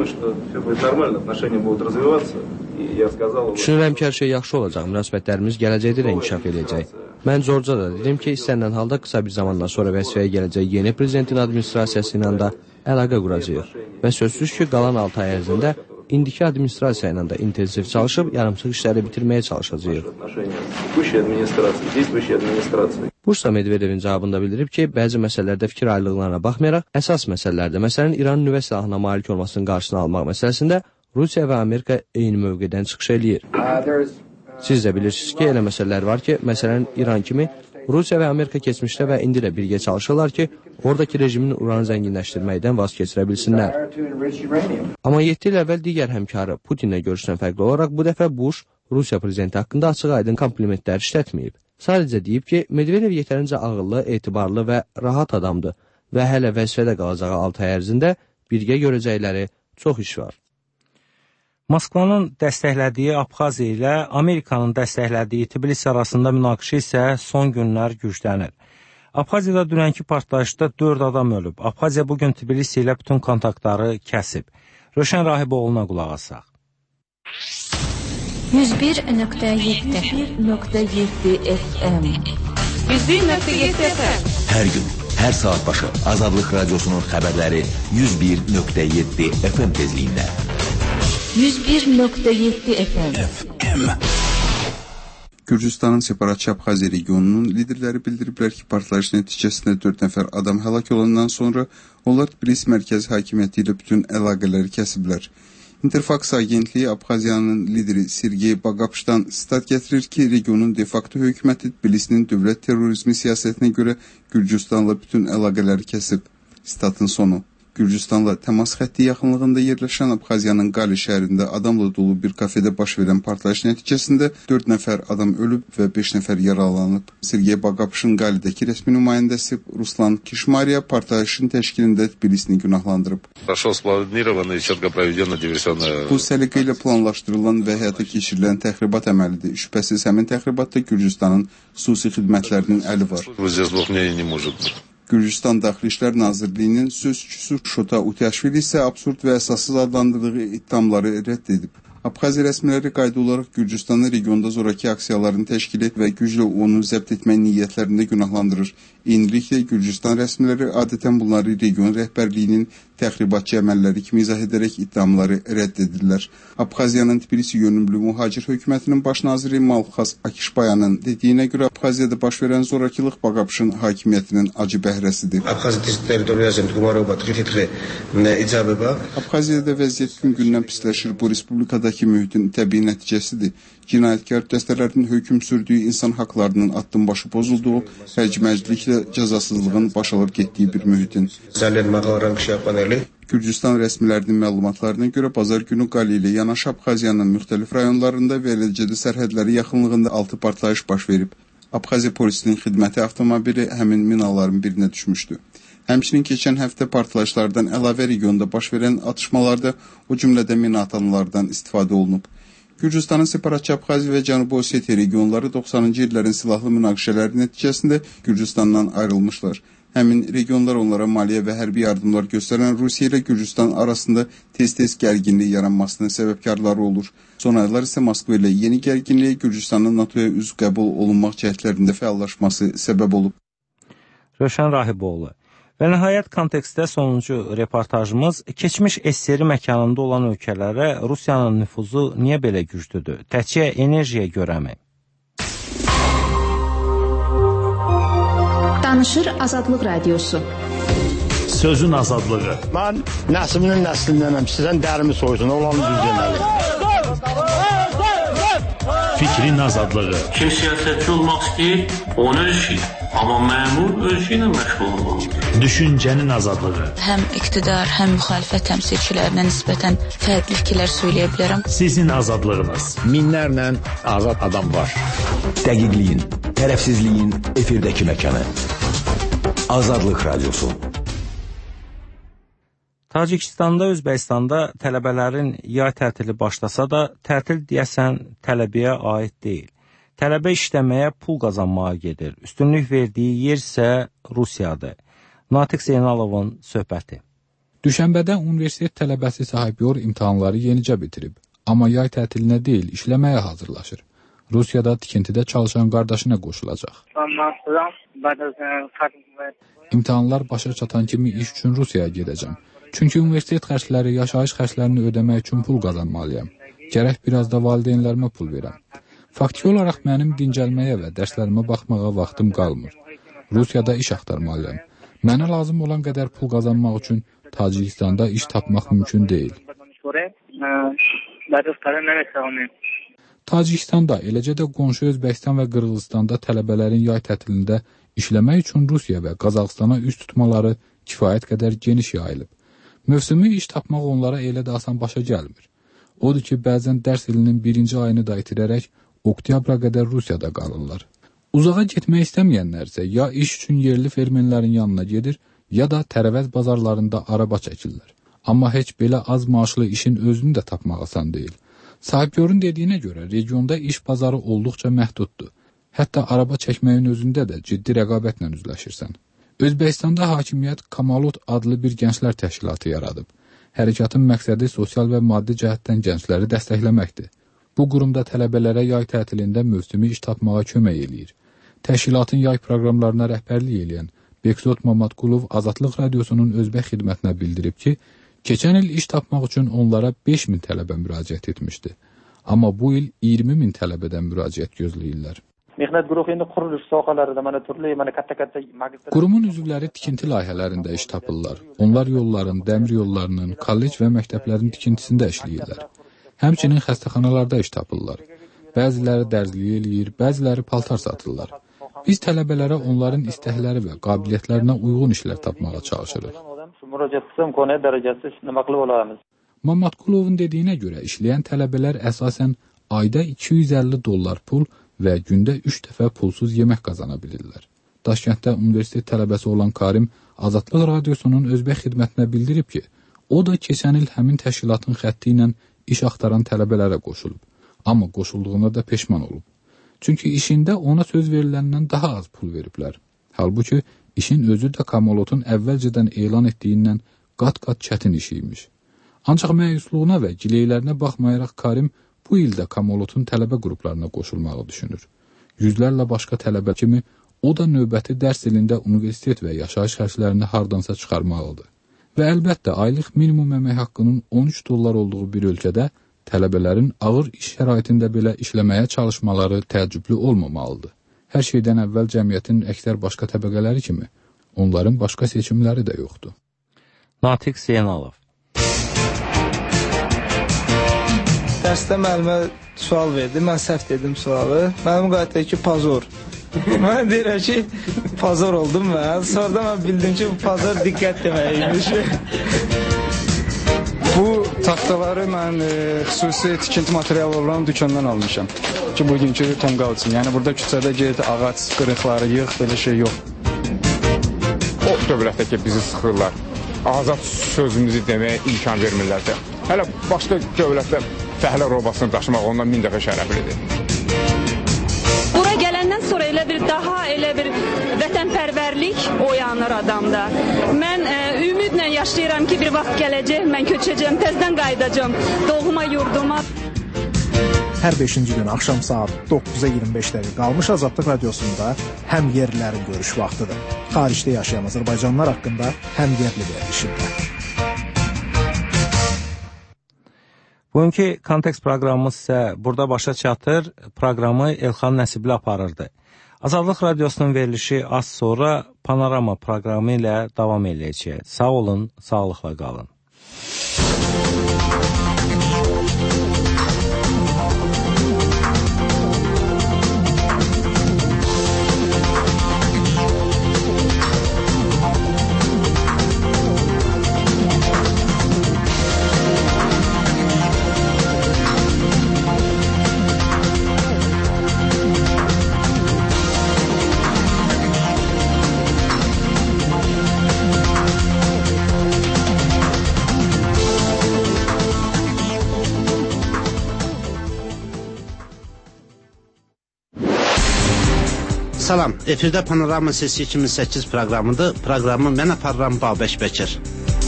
Düşünürəm ki, hər şey yaxşı olacaq, münasibətlərimiz gələcəkdə də inkişaf edəcək. Mən George'a da dedim ki, istənilən halda qısa bir zamandan sonra vəzifəyə gələcək yeni prezidentin administrasiyası ilə də əlaqə quracağıq. Və sözsüz ki, qalan 6 ay ərzində indiki administrasiya ilə də intensiv çalışıb yarımçıq işləri bitirməyə çalışacağıq. Bursa Medvedevin cavabında bildirib ki, bəzi məsələlərdə fikir ayrılıqlarına baxmayaraq, əsas məsələlərdə, məsələn, İranın nüvə silahına malik olmasının qarşısını almaq məsələsində Rusiya və Amerika eyni mövqedən çıxış eləyir. Siz də bilirsiniz ki, elə məsələlər var ki, məsələn, İran kimi Rusiya və Amerika keçmişdə və indi də birgə çalışırlar ki, oradakı rejimin uranı zənginləşdirməkdən vaz keçirə bilsinlər. Amma 7 il əvvəl digər həmkarı Putinlə görüşdən fərqli olaraq bu dəfə Bush Rusiya prezidenti haqqında açıq-aydın komplimentlər işlətməyib. Sadəcə deyib ki, Medvedev yetərincə ağıllı, etibarlı və rahat adamdır və hələ vəzifədə qalacağı 6 ay ərzində birgə görəcəkləri çox iş var. Moskvanın dəstəklədiyi Abxaziya ilə Amerikanın dəstəklədiyi Tbilisi arasında münaqişə isə son günlər güclənir. Abxaziyada dünənki partlayışda 4 adam ölüb. Abxaziya bugün Tbilisi ilə bütün kontaktları kəsib. Röşən Rahiboğlu'na qulaq asaq. 101.7 FM 101.7 FM Hər gün, hər saat başı Azadlıq Radyosu'nun xəbərləri 101.7 FM tezliyində. 101.7 FM. Gürcüstanın separatçı Abxaziya regionunun liderləri bildiriblər ki, partlayış nəticəsində 4 nəfər adam həlak olandan sonra onlar Tbilisi mərkəzi hakimiyyəti ilə bütün əlaqələri kəsiblər. Interfax agentliyi Abxaziyanın lideri Sergey Bagapşdan stat gətirir ki, regionun de facto hökuməti Tbilisinin dövlət terrorizmi siyasətinə görə Gürcüstanla bütün əlaqələri kəsib. Statın sonu. Gürcüstanla təmas xətti yaxınlığında yerləşən Abxaziyanın Qali şəhərində adamla dolu bir kafedə baş verən partlayış nəticəsində 4 nəfər adam ölüb və 5 nəfər yaralanıb. Sergey Bagapşın Qalidəki rəsmi nümayəndəsi Ruslan Kişmarya partlayışın təşkilində Tbilisini günahlandırıb. Bu səliqə ilə planlaşdırılan və həyata keçirilən təxribat əməlidir. Şübhəsiz həmin təxribatda Gürcüstanın xüsusi xidmətlərinin əli var. Gürcüstan Daxili İşlər Nazirliyinin sözçüsü Şota Utyaşvili isə absurd və əsassız adlandırdığı iddiamları rədd edib. Abxaziya rəsmiləri qayda olaraq Gürcüstanın regionda zoraki aksiyalarını təşkil et və güclə onu zəbt etmək niyyətlərində günahlandırır. Eyniliklə Gürcüstan rəsmiləri adətən bunları region rəhbərliyinin təxribatçı əməlləri kimi izah edərək iddiamları rədd edirlər. Abxaziyanın Tbilisi yönümlü mühacir hökumətinin baş naziri Malxas Akişbayanın dediyinə görə Abxaziyada baş verən zorakılıq Bagapşın hakimiyyətinin acı bəhrəsidir. Abxaziyada vəziyyət gün-gündən pisləşir. Bu respublikadakı mühitin təbii nəticəsidir. Cinayətkar dəstələrin hökm sürdüyü insan haqlarının addımbaşı pozulduğu, hərcməcliklə cəzasızlığın baş alıb getdiyi bir mühitin. Gürcüstan rəsmilərinin məlumatlarına görə bazar günü Qali ilə yanaşı Abxaziyanın müxtəlif rayonlarında və eləcə də sərhədləri yaxınlığında 6 partlayış baş verib. Abxaziya polisinin xidməti avtomobili həmin minaların birinə düşmüşdü. Həmçinin keçən həftə partlayışlardan əlavə regionda baş verən atışmalarda o cümlədə mina atanlardan istifadə olunub. Gürcüstanın separatçı Abxaziya və Cənubi Osetiya regionları 90-cı illərin silahlı münaqişələri nəticəsində Gürcüstandan ayrılmışlar. Həmin regionlar onlara maliyyə və hərbi yardımlar göstərən Rusiya ilə Gürcüstan arasında tez-tez gərginlik yaranmasının səbəbkarları olur. Son aylar isə Moskva ilə yeni gərginliyə Gürcüstanın NATO-ya üzv qəbul olunmaq cəhdlərində fəallaşması səbəb olub. Röşən Rahiboğlu. Və nəhayət kontekstdə sonuncu reportajımız keçmiş SSR məkanında olan ölkələrə Rusiyanın nüfuzu niyə belə güclüdür? Təkcə enerjiyə görəmi? Danışır Azadlıq Radiosu. Sözün azadlığı. Mən nəslinin nəslindənəm. Sizdən dərimi soysun, olanı düz deməli. Fikrin azadlığı. Kim siyasətçi olmaq istəyir, onu öz işi. Amma məmur ölkə ilə məşğul olmalıdır. Düşüncənin azadlığı. Həm iqtidar, həm müxalifət təmsilçilərinə nisbətən fərqli fikirlər söyləyə bilərəm. Sizin azadlığınız. Minlərlə azad adam var. Dəqiqliyin, tərəfsizliyin efirdəki məkanı. Azadlıq Radyosu. Tacikistanda, Özbəkistanda tələbələrin yay tətili başlasa da, tətil deyəsən tələbəyə aid deyil. Tələbə işləməyə pul qazanmağa gedir. Üstünlük verdiyi yer isə Rusiyadır. Natiq Zeynalovun söhbəti. Düşənbədə universitet tələbəsi Sahibyor imtahanları yenicə bitirib. Amma yay tətilinə deyil, işləməyə hazırlaşır. Rusiyada tikintidə çalışan qardaşına qoşulacaq. İmtahanlar başa çatan kimi iş üçün Rusiyaya gedəcəm. Çünki universitet xərcləri, yaşayış xərclərini ödəmək üçün pul qazanmalıyam. Gərək biraz da valideynlərimə pul verəm. Faktiki olaraq mənim dincəlməyə və dərslərimə baxmağa vaxtım qalmır. Rusiyada iş axtarmalıyam. Mənə lazım olan qədər pul qazanmaq üçün Tacikistanda iş tapmaq mümkün deyil. Tacikistanda, eləcə də qonşu Özbəkistan və Qırğızstanda tələbələrin yay tətilində işləmək üçün Rusiya və Qazaxstana üz tutmaları kifayət qədər geniş yayılıb. Mövsümi iş tapmaq onlara elə də asan başa gəlmir. Odur ki, bəzən dərs ilinin birinci ayını da itirərək oktyabra qədər Rusiyada qalırlar. Uzağa getmək istəməyənlər isə ya iş üçün yerli fermerlərin yanına gedir, ya da tərəvəz bazarlarında araba çəkirlər. Amma heç belə az maaşlı işin özünü də tapmaq asan deyil. Sahibyorun dediyinə görə regionda iş bazarı olduqca məhduddur. Hətta araba çəkməyin özündə də ciddi rəqabətlə üzləşirsən. Özbəkistanda hakimiyyət Kamalot adlı bir gənclər təşkilatı yaradıb. Hərəkatın məqsədi sosial və maddi cəhətdən gəncləri dəstəkləməkdir. Bu qurumda tələbələrə yay tətilində mövsümi iş tapmağa kömək eləyir. Təşkilatın yay proqramlarına rəhbərlik edən Beksot Mamatkulov Azadlıq Radiosunun özbək xidmətinə bildirib ki, keçən il iş tapmaq üçün onlara 5000 tələbə müraciət etmişdi. Amma bu il 20.000 tələbədən müraciət gözləyirlər. Qurumun üzvləri tikinti layihələrində iş tapırlar. Onlar yolların, dəmir yollarının, kollec və məktəblərin tikintisində işləyirlər. Həmçinin xəstəxanalarda iş tapırlar. Bəziləri dərzlik eləyir, bəziləri paltar satırlar. Biz tələbələrə onların istəkləri və qabiliyyətlərinə uyğun işlər tapmağa çalışırıq. Mamatkulovun dediyinə görə işləyən tələbələr əsasən ayda $250 pul və gündə 3 dəfə pulsuz yemək qazana bilirlər. Daşkənddə universitet tələbəsi olan Karim Azadlıq Radiosunun özbək xidmətinə bildirib ki, o da keçən il həmin təşkilatın xətti ilə iş axtaran tələbələrə qoşulub. Amma qoşulduğuna da peşman olub. Çünki işində ona söz veriləndən daha az pul veriblər. Halbuki işin özü də Kamalotun əvvəlcədən elan etdiyindən qat-qat çətin iş imiş. Ancaq məyusluğuna və gileylərinə baxmayaraq Karim bu ildə Kamalotun tələbə qruplarına qoşulmağı düşünür. Yüzlərlə başqa tələbə kimi o da növbəti dərs ilində universitet və yaşayış xərclərini hardansa çıxarmalıdır. Və əlbəttə aylıq minimum əmək haqqının $13 olduğu bir ölkədə tələbələrin ağır iş şəraitində belə işləməyə çalışmaları təəccüblü olmamalıdır. Hər şeydən əvvəl cəmiyyətin əksər başqa təbəqələri kimi onların başqa seçimləri də yoxdur. Natiq Zeynalov. Dərsdə müəllimə sual verdi, mən səhv dedim sualı. Mənim qayıtdı ki, pazor. Mən deyirəm ki, pazor oldum mən. Sonra mən bildim ki, bu pazor diqqət deməkiymiş. Bu taxtaları mən xüsusi tikinti materialı olan dükkandan almışam. Ki, bugünkü tonqal üçün. Yəni, burada küçədə get, ağac qırıqları yığ, belə şey yox. O dövlətdə ki, bizi sıxırlar. Azad sözümüzü deməyə imkan vermirlərsə. Hələ başqa dövlətdə fəhlə robasını daşımaq ondan 1000 dəfə şərəflidir. Bura gələndən sonra elə bir vətənpərvərlik oyanır adamda. Mən ümidlə yaşayıram ki, bir vaxt gələcək, mən köçəcəm, təzdən qayıdacam doğma yurduma. Hər 5-ci gün axşam saat 9-a 25 dəqiqə qalmış Azadlıq Radiosunda həm yerlilərin görüş vaxtıdır. Xaricdə yaşayan Azərbaycanlılar haqqında həm yerli verilişində. Bugünkü kontekst proqramımız isə burada başa çatır. Proqramı Elxan Nəsibli aparırdı. Azadlıq Radiosunun verilişi az sonra Panorama proqramı ilə davam edəcək. Sağ olun, sağlıqla qalın. Salam, efirdə Panorama Sesi 2008 proqramıdır. Proqramı mən aparıram Babək Bəkir.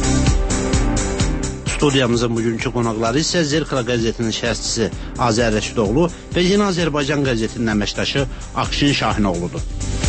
Studiyamızın bugünkü qonaqları isə Zerkala qəzetinin şərhçisi Azər Rəşidoğlu və Yeni Azərbaycan qəzetinin əməkdaşı Akşin Şahinoğludur.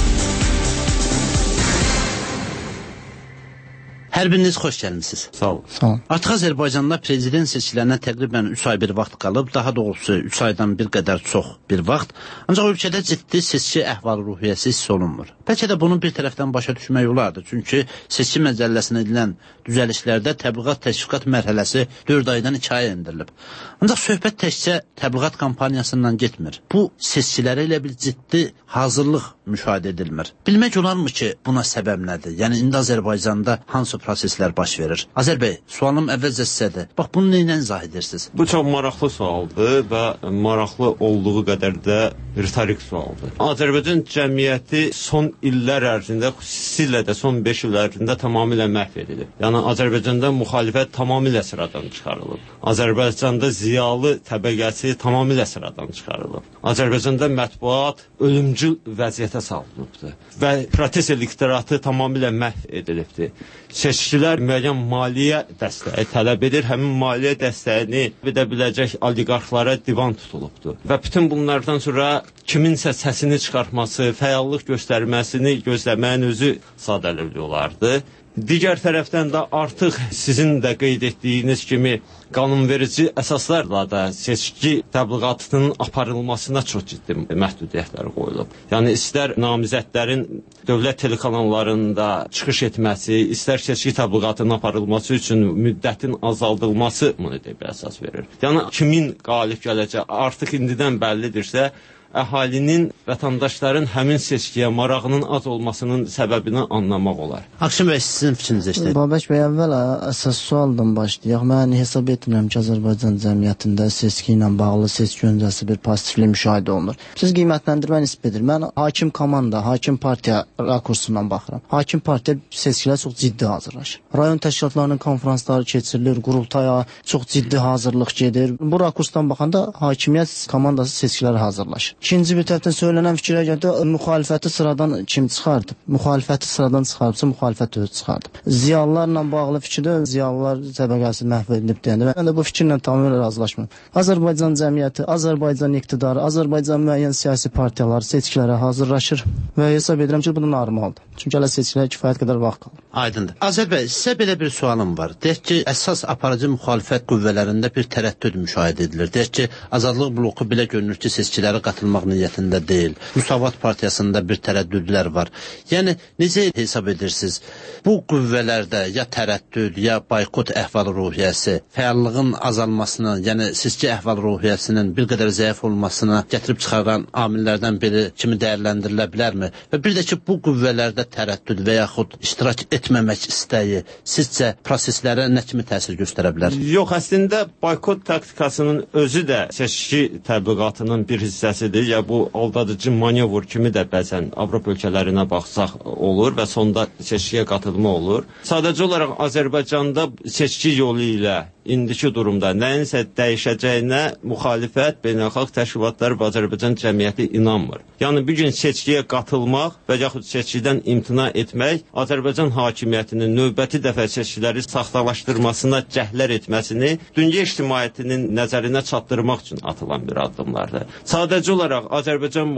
Hər biriniz xoş gəlmisiniz. Sağ olun. Sağ olun. Artıq Azərbaycanda prezident seçkilərinə təqribən 3 ay bir vaxt qalıb, daha doğrusu 3 aydan bir qədər çox bir vaxt. Ancaq ölkədə ciddi seçki əhval-ruhiyyəsi hiss olunmur. Bəlkə də bunu bir tərəfdən başa düşmək olardı. Çünki seçki məcəlləsinə edilən düzəlişlərdə təbliğat təşviqat mərhələsi 4 aydan 2 aya endirilib. Ancaq söhbət təkcə təbliğat kampaniyasından getmir. Bu seçkilərə elə bir ciddi hazırlıq müşahidə edilmir. Bilmək olarmı ki, buna səbəb nədir? Yəni indi Azərbaycanda hansı proseslər baş verir? Azər bəy, sualım əvvəlcə sizədir. Bax, bunu nə ilə izah edirsiniz? Bu çox maraqlı sualdır və maraqlı olduğu qədər də retorik sualdır. Azərbaycan cəmiyyəti son illər ərzində, xüsusilə də son 5 il ərzində tamamilə məhv edilib. Yəni Azərbaycanda müxalifət tamamilə sıradan çıxarılıb. Azərbaycanda ziyalı təbəqəsi tamamilə sıradan çıxarılıb. Azərbaycanda mətbuat ölümcül vəziyyətə salınıbdır və protest elektoratı tamamilə məhv edilibdir. Seçkilər müəyyən maliyyə dəstəyi tələb edir. Həmin maliyyə dəstəyini edə biləcək oliqarxlara divan tutulubdur. Və bütün bunlardan sonra kiminsə səsini çıxartması, fəallıq göstərməsini gözləməyin özü sadəlövlü olardı. Digər tərəfdən də artıq sizin də qeyd etdiyiniz kimi qanunverici əsaslarla da seçki təbliğatının aparılmasına çox ciddi məhdudiyyətlər qoyulub. Yəni istər namizədlərin dövlət telekanallarında çıxış etməsi, istər seçki təbliğatının aparılması üçün müddətin azaldılması bunu bir əsas verir. Yəni kimin qalib gələcək artıq indidən bəllidirsə, əhalinin, vətəndaşların həmin seçkiyə marağının az olmasının səbəbini anlamaq olar. Akşin bəy, sizin fikriniz işdir. Babək bəy, əvvəl əsas sualdan başlayaq. Mən hesab etmirəm ki, Azərbaycan cəmiyyətində seçki ilə bağlı seçki öncəsi bir pozitivlik müşahidə olunur. Siz qiymətləndirmə nisbət edir. Mən hakim komanda, hakim partiya rakursundan baxıram. Hakim partiya seçkilərə çox ciddi hazırlaşır. Rayon təşkilatlarının konferansları keçirilir, qurultaya çox ciddi hazırlıq gedir. Bu rakursdan baxanda hakimiyyət komandası seçkilərə hazırlaşır. İkinci bir tərəfdən söylənən fikirə görə müxalifəti sıradan kim çıxardıb? Müxalifəti sıradan çıxarıbsa, müxalifət özü çıxardıb. Ziyalılarla bağlı fikirdə ziyalılar təbəqəsi məhv edilib deyəndə mən də bu fikirlə tamamilə razılaşmıram. Azərbaycan cəmiyyəti, Azərbaycan iqtidarı, Azərbaycan müəyyən siyasi partiyaları seçkilərə hazırlaşır və hesab edirəm ki, bu da normaldır. Çünki hələ seçkilərə kifayət qədər vaxt qalır. Aydındır. Azər bəy, sizə belə bir sualım var. Deyək ki, əsas aparıcı müxalifət qüvvələrində bir tərəddüd müşahidə edilir. Deyək ki, Azadlıq bloku belə görünür ki, seçkilərə qatılmaq niyyətində deyil. Müsavat partiyasında bir tərəddüdlər var. Yəni, necə hesab edirsiniz? Bu qüvvələrdə ya tərəddüd, ya boykot əhval-ruhiyyəsi, fəallığın azalmasını, yəni seçki əhval-ruhiyyəsinin bir qədər zəif olmasına gətirib çıxaran amillərdən biri kimi dəyərləndirilə bilərmi? Və bir də ki, bu qüvvələrdə tərəddüd və yaxud iştirak etməmək istəyi sizcə proseslərə nə kimi təsir göstərə bilər? Yox, əslində boykot taktikasının özü də seçki təbliğatının bir hissəsidir. Ya bu aldadıcı manevr kimi də bəzən Avropa ölkələrinə baxsaq olur və sonda seçkiyə qatılma olur. Sadəcə olaraq Azərbaycanda seçki yolu ilə indiki durumda nəyinsə dəyişəcəyinə müxalifət, beynəlxalq təşkilatlar və Azərbaycan cəmiyyəti inanmır. Yəni bir gün seçkiyə qatılmaq və yaxud seçkidən imtina etmək Azərbaycan hakimiyyətinin növbəti dəfə seçkiləri saxtalaşdırmasına cəhdlər etməsini dünya ictimaiyyətinin nəzərinə çatdırmaq üçün atılan bir addımlardır. Sadəcə olaraq Azərbaycan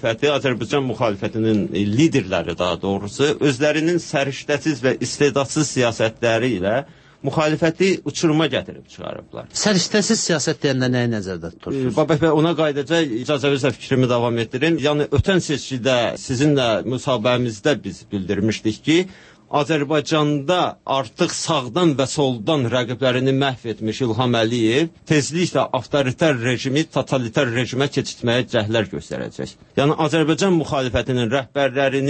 müxalifətinin liderləri daha doğrusu özlərinin səriştəsiz və istedadsız siyasətləri ilə müxalifəti uçuruma gətirib çıxarıblar. Səriştəsiz siyasət deyəndə nəyi nəzərdə tutursunuz? Babək bəy, ona qayıdaca icazə verirsə fikrimi davam etdirim. Yəni ötən seçkidə sizinlə müsahibəmizdə biz bildirmişdik ki, Azərbaycanda artıq sağdan və soldan rəqiblərini məhv etmiş İlham Əliyev tezliklə avtoritar rejimi totalitar rejimə keçirtməyə cəhdlər göstərəcək. Yəni Azərbaycan müxalifətinin rəhbərlərinin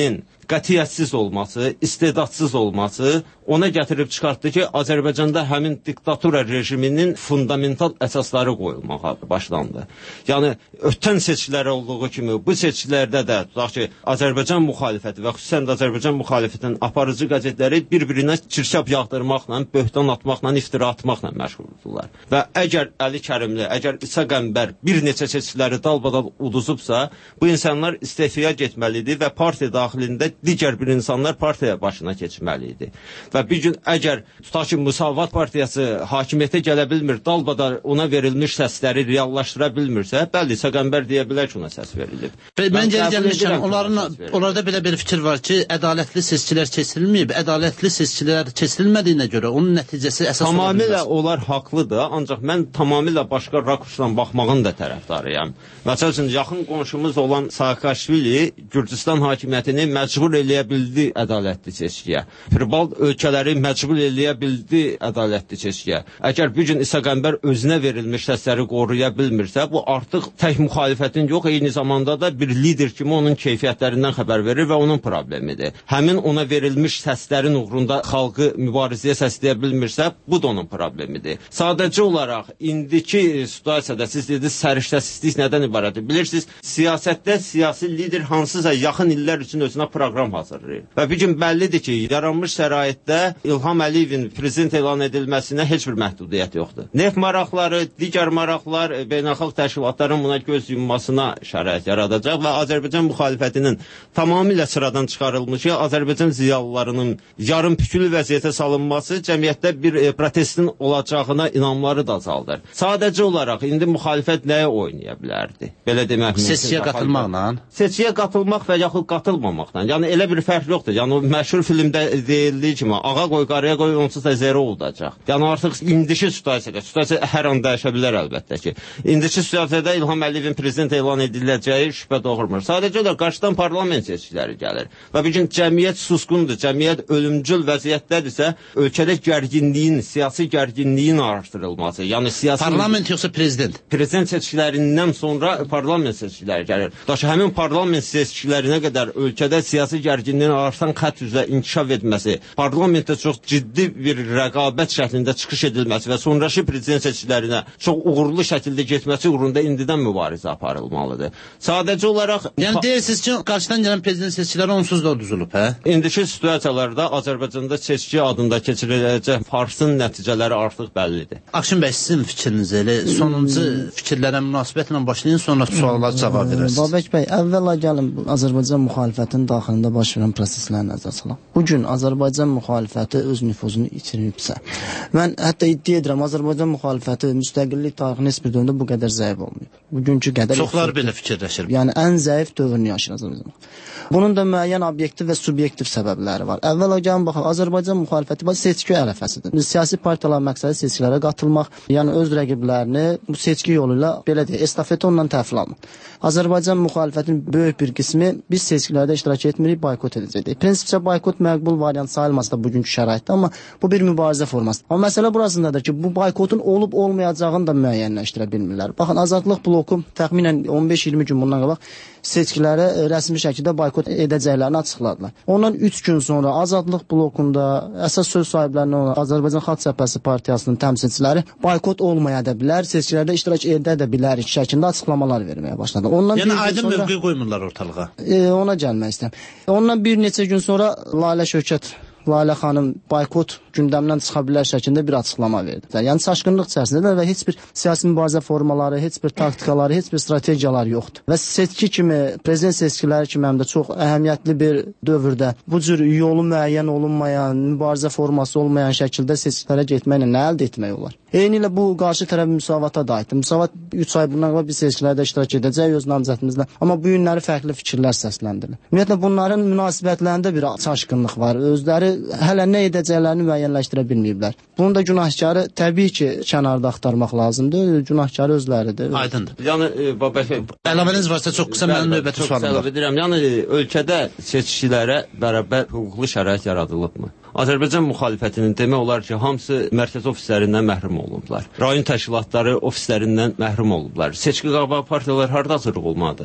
qətiyyətsiz olması, istedadsız olması ona gətirib çıxartdı ki, Azərbaycanda həmin diktatura rejiminin fundamental əsasları qoyulmağa başlandı. Yəni, ötən seçkilər olduğu kimi bu seçkilərdə də, tutaq ki, Azərbaycan müxalifəti və xüsusən də Azərbaycan müxalifətinin aparıcı qəzetləri bir-birinə çirkab yağdırmaqla, böhtan atmaqla, iftira atmaqla məşğuldurlar. Və əgər Əli Kərimli, əgər İsa Qəmbər bir neçə seçkiləri dalbadal uduzubsa, bu insanlar istefaya getməlidir və partiya daxilində digər bir insanlar partiya başına keçməlidir. Və bir gün əgər tutaq ki, Müsavat Partiyası hakimiyyətə gələ bilmir, dalbadal ona verilmiş səsləri reallaşdıra bilmirsə, bəli, İsa Qəmbər deyə bilər ki, ona səs verilib. Mən gəlmişəm, onlarda belə bir fikir var ki, ədalətli seçkilər keçirilməyib, ədalətli seçkilər keçirilmədiyinə görə onun nəticəsi əsas ola bilməz. Tamamilə onlar haqlıdır, ancaq mən tamamilə başqa rakursdan baxmağın da tərəfdarıyam. Məsəl üçün, yaxın qonşumuz olan Saakashvili Gürcistan hakimiyyətini məcbur eləyə bildi ədalətli seçkiyə. Pirbal ölkələri məcbur eləyə bildi ədalətli seçkiyə. Əgər bir gün İsa Qəmbər özünə verilmiş səsləri qoruya bilmirsə, bu artıq tək müxalifətin yox, eyni zamanda da bir lider kimi onun keyfiyyətlərindən xəbər verir və onun problemidir. Həmin ona verilmiş səslərin uğrunda xalqı mübarizəyə səsləyə bilmirsə, bu da onun problemidir. Sadəcə olaraq, indiki situasiyada siz dediniz, səriştəsizlik nədən ibarətdir? Bilirsiniz, siyasətdə siyasi lider hansısa yaxın illər üçün özünə proqram hazırlayır. Və bir gün bəllidir ki, yaranmış şəraitdə İlham Əliyevin prezident elan edilməsinə heç bir məhdudiyyət yoxdur. Neft maraqları, digər maraqlar, beynəlxalq təşkilatların buna göz yummasına şərait yaradacaq və Azərbaycan müxalifətinin tamamilə sıradan çıxarılmış, Azərbaycan ziyalılarının yarım pükülü vəziyyətə salınması cəmiyyətdə bir protestin olacağına inamları da azaldır. Sadəcə olaraq indi müxalifət nəyə oynaya bilərdi? Belə demək mümkün. Seçkiyə qatılmaqla? Seçkiyə qatılmaq və yaxud qatılmamaqla. Yəni elə bir fərq yoxdur. Yəni o məşhur filmdə deyildiyi kimi ağa qoy, qarıya qoy, onsuz da zero olacaq. Yəni artıq indiki situasiyada hər an dəyişə bilər əlbəttə ki. İndiki situasiyada İlham Əliyevin prezident elan ediləcəyi şübhə doğurmur. Sadəcə olaraq qarşıdan parlament seçkiləri gəlir. Və bir gün cəmiyyət susqundur, cəmiyyət ölümcül vəziyyətdədirsə, ölkədə gərginliyin, siyasi gərginliyin artırılması. Yəni siyasi parlament yoxsa prezident? Prezident seçkilərindən sonra parlament seçkiləri gəlir. Daşı həmin parlament seçkilərinə qədər ölkədə siyasi gərginliyin artan xətt üzrə inkişaf etməsi, parlamentdə çox ciddi bir rəqabət şəklində çıxış edilməsi və sonraki prezident seçkilərinə çox uğurlu şəkildə getməsi uğrunda indidən mübarizə aparılmalıdır. Sadəcə olaraq... Yəni deyirsiniz ki, qarşıdan gələn prezident seçkiləri onsuz da düzülüb, hə? İndiki situasiyalarda Azərbaycanda seçki adında keçiriləcək farsın nəticələri artıq bəllidir. Akşin bəy, sizin fikriniz elə sonuncu fikirlərə münasibətlə başlayın, sonra suallara cavab verirsiniz. Babək bəy, əvvəla gəlin Azərbaycan müxalifətinin daxilində baş verən prosesləri nəzərə salaq. Bugün Azərbaycan müxalifəti öz nüfuzunu itiribsə, mən hətta iddia edirəm, Azərbaycan müxalifəti müstəqillik tarixinin heç bir dövründə bu qədər zəif olmayıb. Bugünkü qədər... Çoxlar belə fikirləşir. Yəni, ən zəif dövrünü yaşayır Azərbaycan. Bunun da müəyyən obyektiv və subyektiv səbəbləri var. Əvvəla gəlin baxaq, Azərbaycan müxalifəti seçki ərəfəsidir. Siyasi partiyalar məqsədi seçkilərə qatılmaq, yəni öz rəqiblərini bu seçki yolu ilə, belə deyək, estafeti ondan təhvil almaq. Azərbaycan müxalifətinin böyük bir qismi biz seçkilərdə iştirak etmirik, boykot edəcəkdik. Prinsipcə boykot məqbul variant sayılmaz da bugünkü şəraitdə, amma bu bir mübarizə forması. Amma məsələ burasındadır ki, bu boykotun olub-olmayacağını da müəyyənləşdirə bilmirlər. Baxın, Azadlıq bloku təxminən 15-20 gün bundan qabaq seçkilərə rəsmi şəkildə boykot edəcəklərini açıqladılar. Ondan 3 gün sonra Azadlıq blokunda əsas söz sahiblərindən olan Azərbaycan Xalq Cəbhəsi Partiyasının təmsilçiləri boykot olmaya da bilər, seçkilərdə iştirak edə də bilərik şəklində açıqlamalar verməyə başladı. Yəni aydın mövqe qoymurlar ortalığa. Ona gəlmək istəyirəm. Ondan bir neçə gün sonra Lalə Şövkət Lalə xanım boykot gündəmdən çıxa bilər şəklində bir açıqlama verdi. Yəni çaşqınlıq içərisindədir və heç bir siyasi mübarizə formaları, heç bir taktikaları, heç bir strategiyaları yoxdur. Və seçki kimi, prezident seçkiləri kimi həm də çox əhəmiyyətli bir dövrdə bu cür yolu müəyyən olunmayan, mübarizə forması olmayan şəkildə seçkilərə getməklə nə əldə etmək olar? Eyni ilə bu qarşı tərəf Müsavata da aiddir. Müsavat 3 ay bundan qabaq bir seçkilərdə iştirak edəcək öz namizədimizlə. Amma bu günləri fərqli fikirlər səsləndirir. Ümumiyyətlə bunların münasibətlərində bir çaşqınlıq var. Özləri hələ nə edəcəklərini müəyyənləşdirə bilməyiblər. Bunun da günahkarı təbii ki, kənarda axtarmaq lazımdır. Günahkarı özləridir. Aydındır. Yəni Babək, əlavəniz varsa çox qısa mənim növbəti sualım var. Yəni ölkədə seçkilərə bərabər hüquqlu şərait yaradılıbmı? Azərbaycan müxalifətinin demək olar ki, hamısı mərkəz ofislərindən məhrum olublar. Rayon təşkilatları ofislərindən məhrum olublar. Seçki qabağı partiyalar harda hazırlıq olmadı?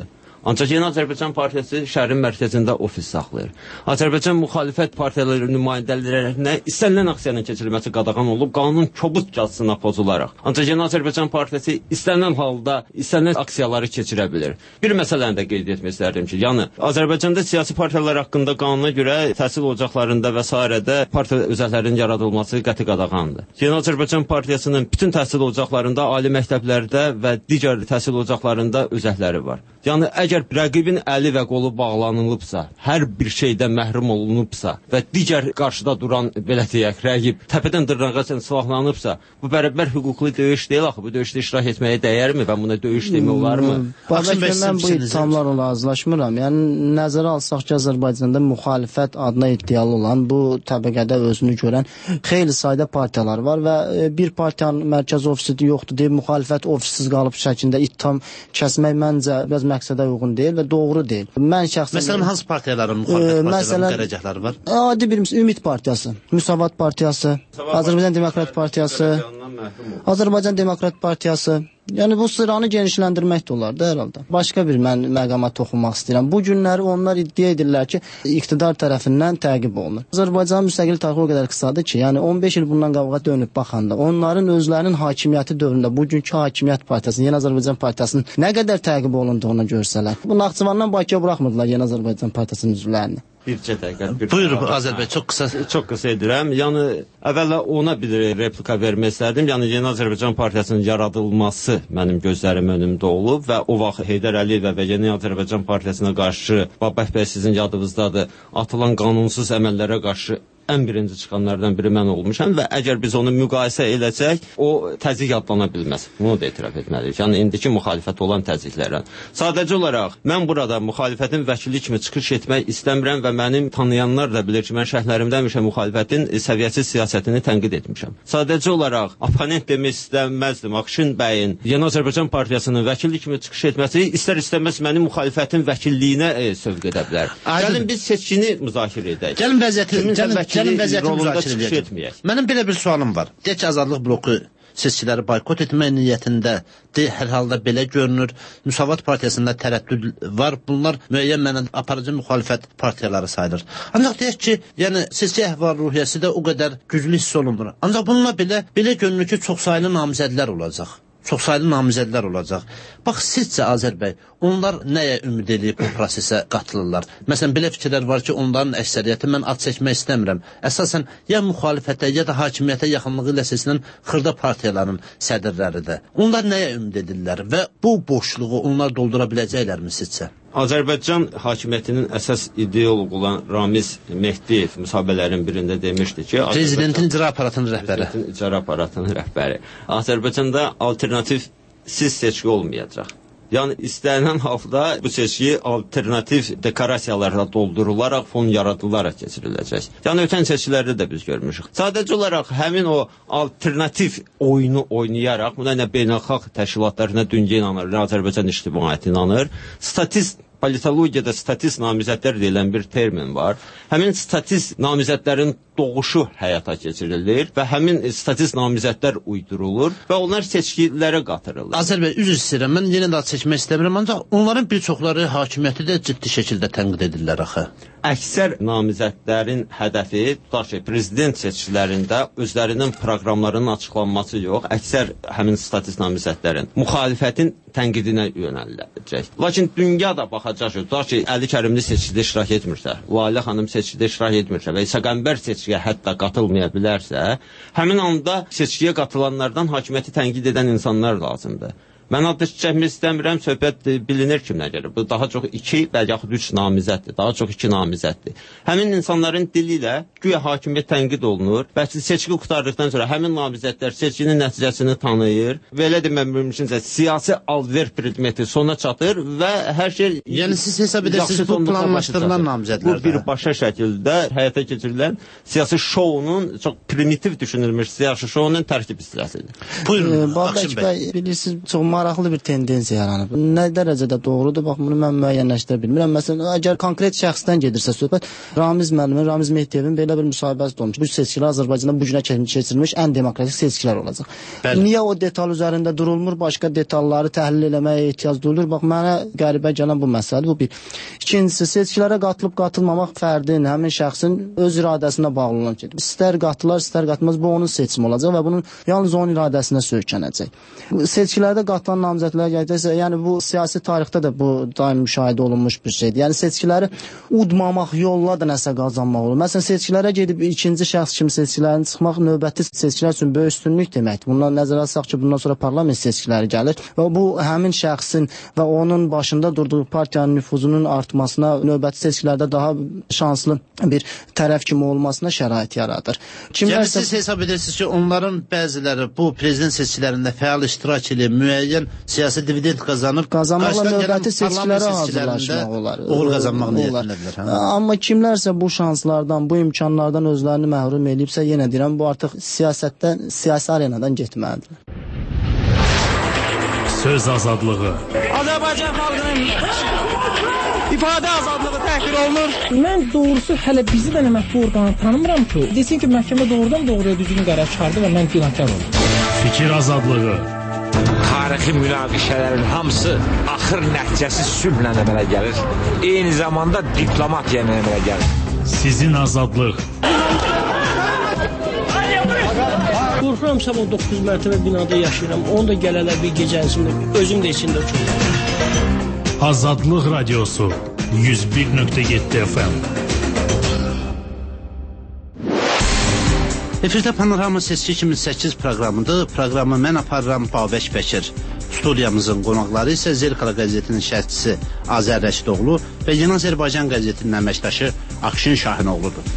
Ancaq Yeni Azərbaycan Partiyası şəhərin mərkəzində ofis saxlayır. Azərbaycan müxalifət partiyaları nümayəndələrinə istənilən aksiyanın keçirilməsi qadağan olub, qanun kobud cazsına pozularaq. Ancaq Yeni Azərbaycan Partiyası istənilən halda istənilən aksiyaları keçirə bilir. Bir məsələni də qeyd etmək istərdim ki, yəni Azərbaycanda siyasi partiyalar haqqında qanuna görə təhsil ocaqlarında və s. partiya özəklərinin yaradılması qəti qadağandır. Yeni Azərbaycan Partiyasının bütün təhsil ocaqlarında, ali məktəblərdə və digər təhsil ocaqlarında özəkləri var. Yəni, əgər rəqibin əli və qolu bağlanılıbsa, hər bir şeydən məhrum olunubsa və digər qarşıda duran, belə deyək, rəqib təpədən dırnağa silahlanıbsa, bu bərabər hüquqlu döyüş deyil axı, bu döyüşdə iştirak etməyə dəyərmi və buna döyüş demək olarmı? Mən bu ittihamlarla razılaşmıram. Yəni, nəzərə alsaq ki, Azərbaycanda müxalifət adına iddialı olan, bu təbəqədə özünü görən xeyli sayda partiyalar var və bir partiyanın mərkəz ofisi yoxdur deyib, müxalifət ofisiz qalıb şəklində ittiham kəsmək məncə biraz məqsədə uyğun deyil və doğru deyil. Mən şəxsən... Məsələn, hansı partiyaların, müxalifət partiyaların qərəcəkləri var? Adi bir Ümid Partiyası, Müsavat Partiyası, Azərbaycan Demokrat Partiyası, Azərbaycan Demokrat Partiyası. Yəni, bu sıranı genişləndirmək də olar da herhalde. Başqa bir mən məqama toxunmaq istəyirəm. Bu günləri onlar iddia edirlər ki, iqtidar tərəfindən təqib olunur. Azərbaycanın müstəqil tarixi o qədər qısadır ki, yəni 15 il bundan qabağa dönüb baxanda, onların özlərinin hakimiyyəti dövründə bugünkü hakimiyyət partiyası, Yeni Azərbaycan Partiyasının nə qədər təqib olunduğunu görsələr. Bu Naxçıvandan Bakıya buraxmırdılar Yeni Azərbaycan Partiyasının üzvlərini. Bircə dəqiqə. Buyurun, Azərbaycan, çox qısa. Çox qısa edirəm. Yəni, əvvələ ona bir replika vermək istərdim. Yəni, Yeni Azərbaycan Partiyasının yaradılması mənim gözlərim önümdə olub və o vaxt Heydər Əliyevə və Yeni Azərbaycan Partiyasına qarşı, Babək bəy sizin yadınızdadır, atılan qanunsuz əməllərə qarşı ən birinci çıxanlardan biri mən olmuşam və əgər biz onu müqayisə edəcək, o təzyiq adlana bilməz. Bunu da etiraf etməliyik. Yəni, indiki müxalifət olan təzyiqlərlə. Sadəcə olaraq, mən burada müxalifətin vəkili kimi çıxış etmək istəmirəm və mənim tanıyanlar da bilir ki, mən şərhlərimdə həmişə müxalifətin səviyyəsiz siyasətini tənqid etmişəm. Sadəcə olaraq, oponent demək istəməzdim. Akşin bəyin Yeni Azərbaycan Partiyasının vəkili kimi çıxış etməsi istər-istəməz mənim müxalifətin vəkilliyinə sövq edə bilər. Gəlin biz seçkini müzakirə edək. Gəlin vəziyyəti müzakirə edək. Mənim belə bir sualım var. Deyək ki, Azadlıq bloku seçkiləri boykot etmək niyyətində hər halda belə görünür. Müsavat Partiyasında tərəddüd var. Bunlar müəyyən mənada aparıcı müxalifət partiyaları sayılır. Ancaq deyək ki, yəni seçki əhval-ruhiyyəsi də o qədər güclü hiss olunur. Ancaq bununla belə görünür ki, çoxsaylı namizədlər olacaq. Çoxsaylı namizədlər olacaq. Bax, sizcə Azər bəy, onlar nəyə ümid edib bu prosesə qatılırlar? Məsələn, belə fikirlər var ki, onların əksəriyyəti, mən ad çəkmək istəmirəm, əsasən ya müxalifətə, ya da hakimiyyətə yaxınlığı ilə seçilən xırda partiyaların sədrləridir. Onlar nəyə ümid edirlər və bu boşluğu onlar doldura biləcəklərmi sizcə? Azərbaycan hakimiyyətinin əsas ideoloq olan Ramiz Mehdiyev müsahibələrin birində demişdi ki, Prezidentin icra aparatının rəhbəri. Prezidentin icra aparatının rəhbəri. Azərbaycanda alternativsiz seçki olmayacaq. Yəni, istənilən halda bu seçki alternativ dekorasiyalarla doldurularaq, fon yaradılaraq keçiriləcək. Yəni, ötən seçkilərdə də biz görmüşük. Sadəcə olaraq həmin o alternativ oyunu oynayaraq, buna nə beynəlxalq təşkilatlar, nə dünya inanır, nə Azərbaycan ictimaiyyəti inanır, politologiyada statist namizədlər deyilən bir termin var. Həmin statist namizədlərin doğuşu həyata keçirilir və həmin statist namizədlər uydurulur və onlar seçkilərə qatırılır. Azər bəy, üzr istəyirəm, mən yenə də çəkmək istəmirəm, ancaq onların bir çoxları hakimiyyəti də ciddi şəkildə tənqid edirlər axı. Əksər namizədlərin hədəfi, tutaq ki, prezident seçkilərində özlərinin proqramlarının açıqlanması yox, əksər həmin statist namizədlərin müxalifətin tənqidinə yönələcək. Lakin dünya da baxacaq ki, tutaq ki, Əli Kərimli seçkidə iştirak etmirsə, Lalə xanım seçkidə iştirak etmirsə və İsa Qəmbər seçkiyə hətta qatılmaya bilərsə, həmin anda seçkiyə qatılanlardan hakimiyyəti tənqid edən insanlar lazımdır. Mən adını çəkmək istəmirəm, söhbət bilinir kimlə gəlir. Bu daha çox 2 və yaxud 3 namizəddir, daha çox 2 namizəddir. Həmin insanların dili ilə güya hakimiyyət tənqid olunur. Bəlkə seçki qurtardıqdan sonra həmin namizədlər seçkinin nəticəsini tanıyır. Və elə demək mümkünsə siyasi alver predmeti sona çatır və hər şey... Yəni siz hesab edirsiniz bu planlaşdırılan namizədlər. Bu birbaşa şəkildə həyata keçirilən siyasi şounun, çox primitiv düşünülmüş siyasi şounun tərkib hissəsidir. Buyurun, Babək bəy, bilirsiniz, çox maraqlı bir tendensiya yaranıb. Nə dərəcədə doğrudur? Bax, bunu mən müəyyənləşdirə bilmirəm. Məsələn, əgər konkret şəxsdən gedirsə söhbət, Ramiz müəllimin, Ramiz Mehdiyevin belə bir müsahibəsi olmuş. Bu seçkilər Azərbaycanda bu günə keçirilmiş ən demokratik seçkilər olacaq. Niyə o detal üzərində durulmur? Başqa detalları təhlil eləməyə ehtiyac duyulur. Bax, mənə qəribə gələn bu məsələ, bu bir. İkincisi, seçkilərə qatılıb-qatılmamaq fərdin, həmin şəxsin öz iradəsinə bağlı olan şeydir. İstər qatılar, istər qatılmaz, bu onun seçimi olacaq və bunun yalnız onun iradəsinə söykənəcək. Seçkilərdə qatılan namizədlər gələcəksə, yəni bu siyasi tarixdə də bu daim müşahidə olunmuş bir şeydir. Yəni seçkiləri udmamaq yolla da nəsə qazanmaq olur. Məsələn, seçkilərə gedib ikinci şəxs kimi seçkilərin çıxmaq növbəti seçkilər üçün böyük üstünlük deməkdir. Bundan nəzərə alsaq ki, bundan sonra parlament seçkiləri gəlir və bu həmin şəxsin və onun başında durduğu partiyanın nüfuzunun artmasına, növbəti seçkilərdə daha şanslı bir tərəf kimi olmasına şərait yaradır. Yəni siz hesab edirsiniz ki, onların bəziləri bu prezident seçkilərində fəal iştirak edib, müəyyən siyasi dividend qazanıb, qazanmaqla növbəti seçkilərə hazırlaşmaq olar. Uğur qazanmaq niyyətindədirlər. Amma kimlərsə bu şanslardan, bu imkanlardan özlərini məhrum edibsə, yenə deyirəm, bu artıq siyasətdən, siyasi arenadan getməlidir. Söz azadlığı. Azərbaycan xalqının ifadə azadlığı təhqir olunur. Mən doğrusu hələ bizi də məhkəmə orqanı tanımıram ki, desin ki, məhkəmə doğrudan doğruya düzgün qərar çıxardı və mən günahkar oldum. Fikir azadlığı. Tarixi münaqişələrin hamısı axır nəticəsi sülhlə əmələ gəlir. Eyni zamanda diplomatiya ilə əmələ gəlir. Sizin azadlıq. Qorxuram, sabah 9 mərtəbə binada yaşayıram. Onu da gələlər bir gecənisində, özüm də içində uçurum. Azadlıq radiosu 101.7 FM. Efirdə Panorama Seçki 2008 proqramıdır. Proqramı mən aparıram Babək Bəkir. Studiyamızın qonaqları isə Zerkala qəzetinin şərhçisi Azər Rəşidoğlu və Yeni Azərbaycan qəzetinin əməkdaşı Akşin Şahinoğludur.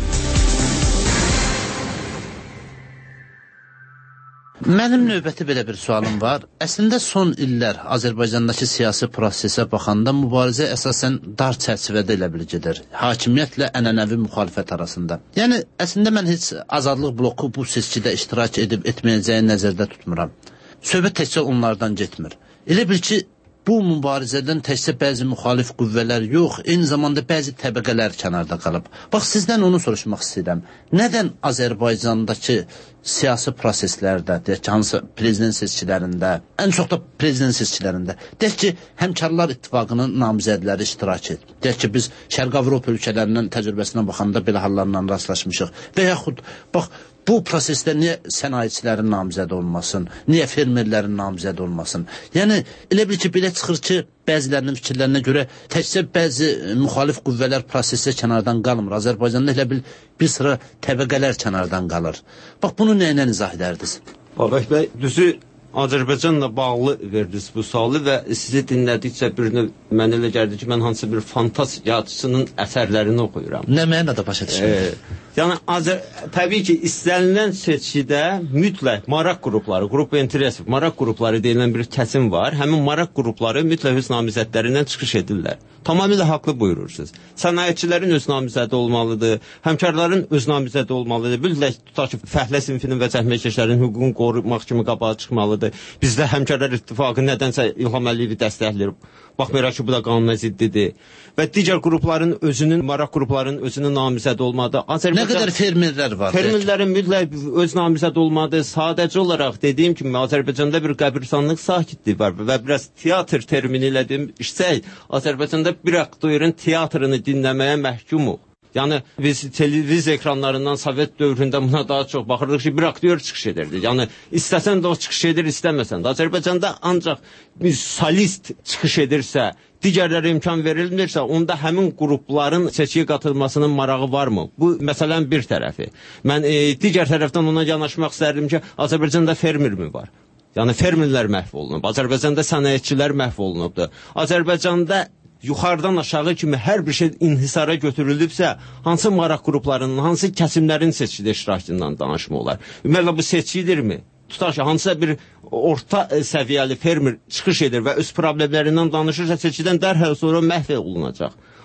Mənim növbəti belə bir sualım var. Əslində son illər Azərbaycandakı siyasi prosesə baxanda mübarizə əsasən dar çərçivədə ilə bil gedir. Hakimiyyətlə ənənəvi müxalifət arasında. Yəni, əslində mən heç Azadlıq bloku bu seçkidə iştirak edib etməyəcəyi nəzərdə tutmuram. Söhbət təkcə onlardan getmir. Elə bil ki, bu mübarizədən təkcə bəzi müxalif qüvvələr yox, eyni zamanda bəzi təbəqələr kənarda qalıb. Bax, sizdən onu soruşmaq istəyirəm. Nədən Azərbaycandakı siyasi proseslərdə, deyək ki, hansı prezident seçkilərində, ən çox da prezident seçkilərində, deyək ki, Həmkarlar İttifaqının namizədləri iştirak edir. Deyək ki, biz Şərq Avropa ölkələrinin təcrübəsinə baxanda belə hallarla rastlaşmışıq. Və yaxud, bax, bu prosesdə niyə sənayeçilərin namizəd olmasın, niyə fermerlərin namizəd olmasın? Yəni, elə bil ki, belə çıxır ki, bəzilərinin fikirlərinə görə təkcə bəzi müxalif qüvvələr prosesdə kənardan qalmır. Azərbaycanda elə bil bir sıra təbəqələr kənardan qalır. Bax, bunu nə ilə izah edərdiniz? Babək bəy, düzü Azərbaycanla bağlı verdiniz bu sualı və sizi dinlədikcə bir növ mənə elə gəldi ki, mən hansı bir fantasiya yaradıcısının əsərlərini oxuyuram. Nə mənada başa düşürəm? Yəni, təbii ki, istənilən seçkidə mütləq maraq qrupları, qrup interesi, maraq qrupları deyilən bir kəsim var. Həmin maraq qrupları mütləq öz namizədlərindən çıxış edirlər. Tamamilə haqlı buyurursunuz. Sənayetçilərin öz namizədi olmalıdır, həmkarların öz namizədi olmalıdır. Mütləq tutaq ki, fəhlə sinfinin və zəhmətkeşlərin hüququnu qorumaq kimi qabağa çıxmalıdır. Bizdə Həmkarlar İttifaqı nədənsə İlham Əliyevi dəstəkləyir. Baxmayaraq ki, bu da qanuna ziddidir. Və digər qrupların özünün, maraq qruplarının özünün namizədi olmalıdır. Nə qədər fermerlər var? Fermerlərin mütləq öz namizədi olmalıdır. Sadəcə olaraq dediyim kimi, Azərbaycanda bir qəbirstanlıq sakitliyi var və biraz teatr termini ilə işsək, Azərbaycanda bir aktörün teatrını dinləməyə məhkumuq. Yəni, biz televiziya ekranlarından Sovet dövründə buna daha çox baxırdıq ki, bir aktyor çıxış edirdi. Yəni, istəsən də o çıxış edir, istəməsən də. Azərbaycanda ancaq bir solist çıxış edirsə, digərlərə imkan verilmirsə, onda həmin qrupların seçkiyə qatılmasının marağı varmı? Bu, məsələn, bir tərəfi. Mən digər tərəfdən ona yanaşmaq istərdim ki, Azərbaycanda fermer mi var? Yəni, fermerlər məhv olunub. Azərbaycanda sənayetçilər məhv olunubdur. Azərbaycanda yuxarıdan aşağı kimi hər bir şey inhisara götürülübsə, hansı maraq qruplarının, hansı kəsimlərin seçkidə iştirakından danışma olar? Ümumiyyətlə, bu seçkidirmi? Tutaq ki, hansısa bir orta səviyyəli fermer çıxış edir və öz problemlərindən danışırsa, seçkidən dərhal sonra məhv olunacaq.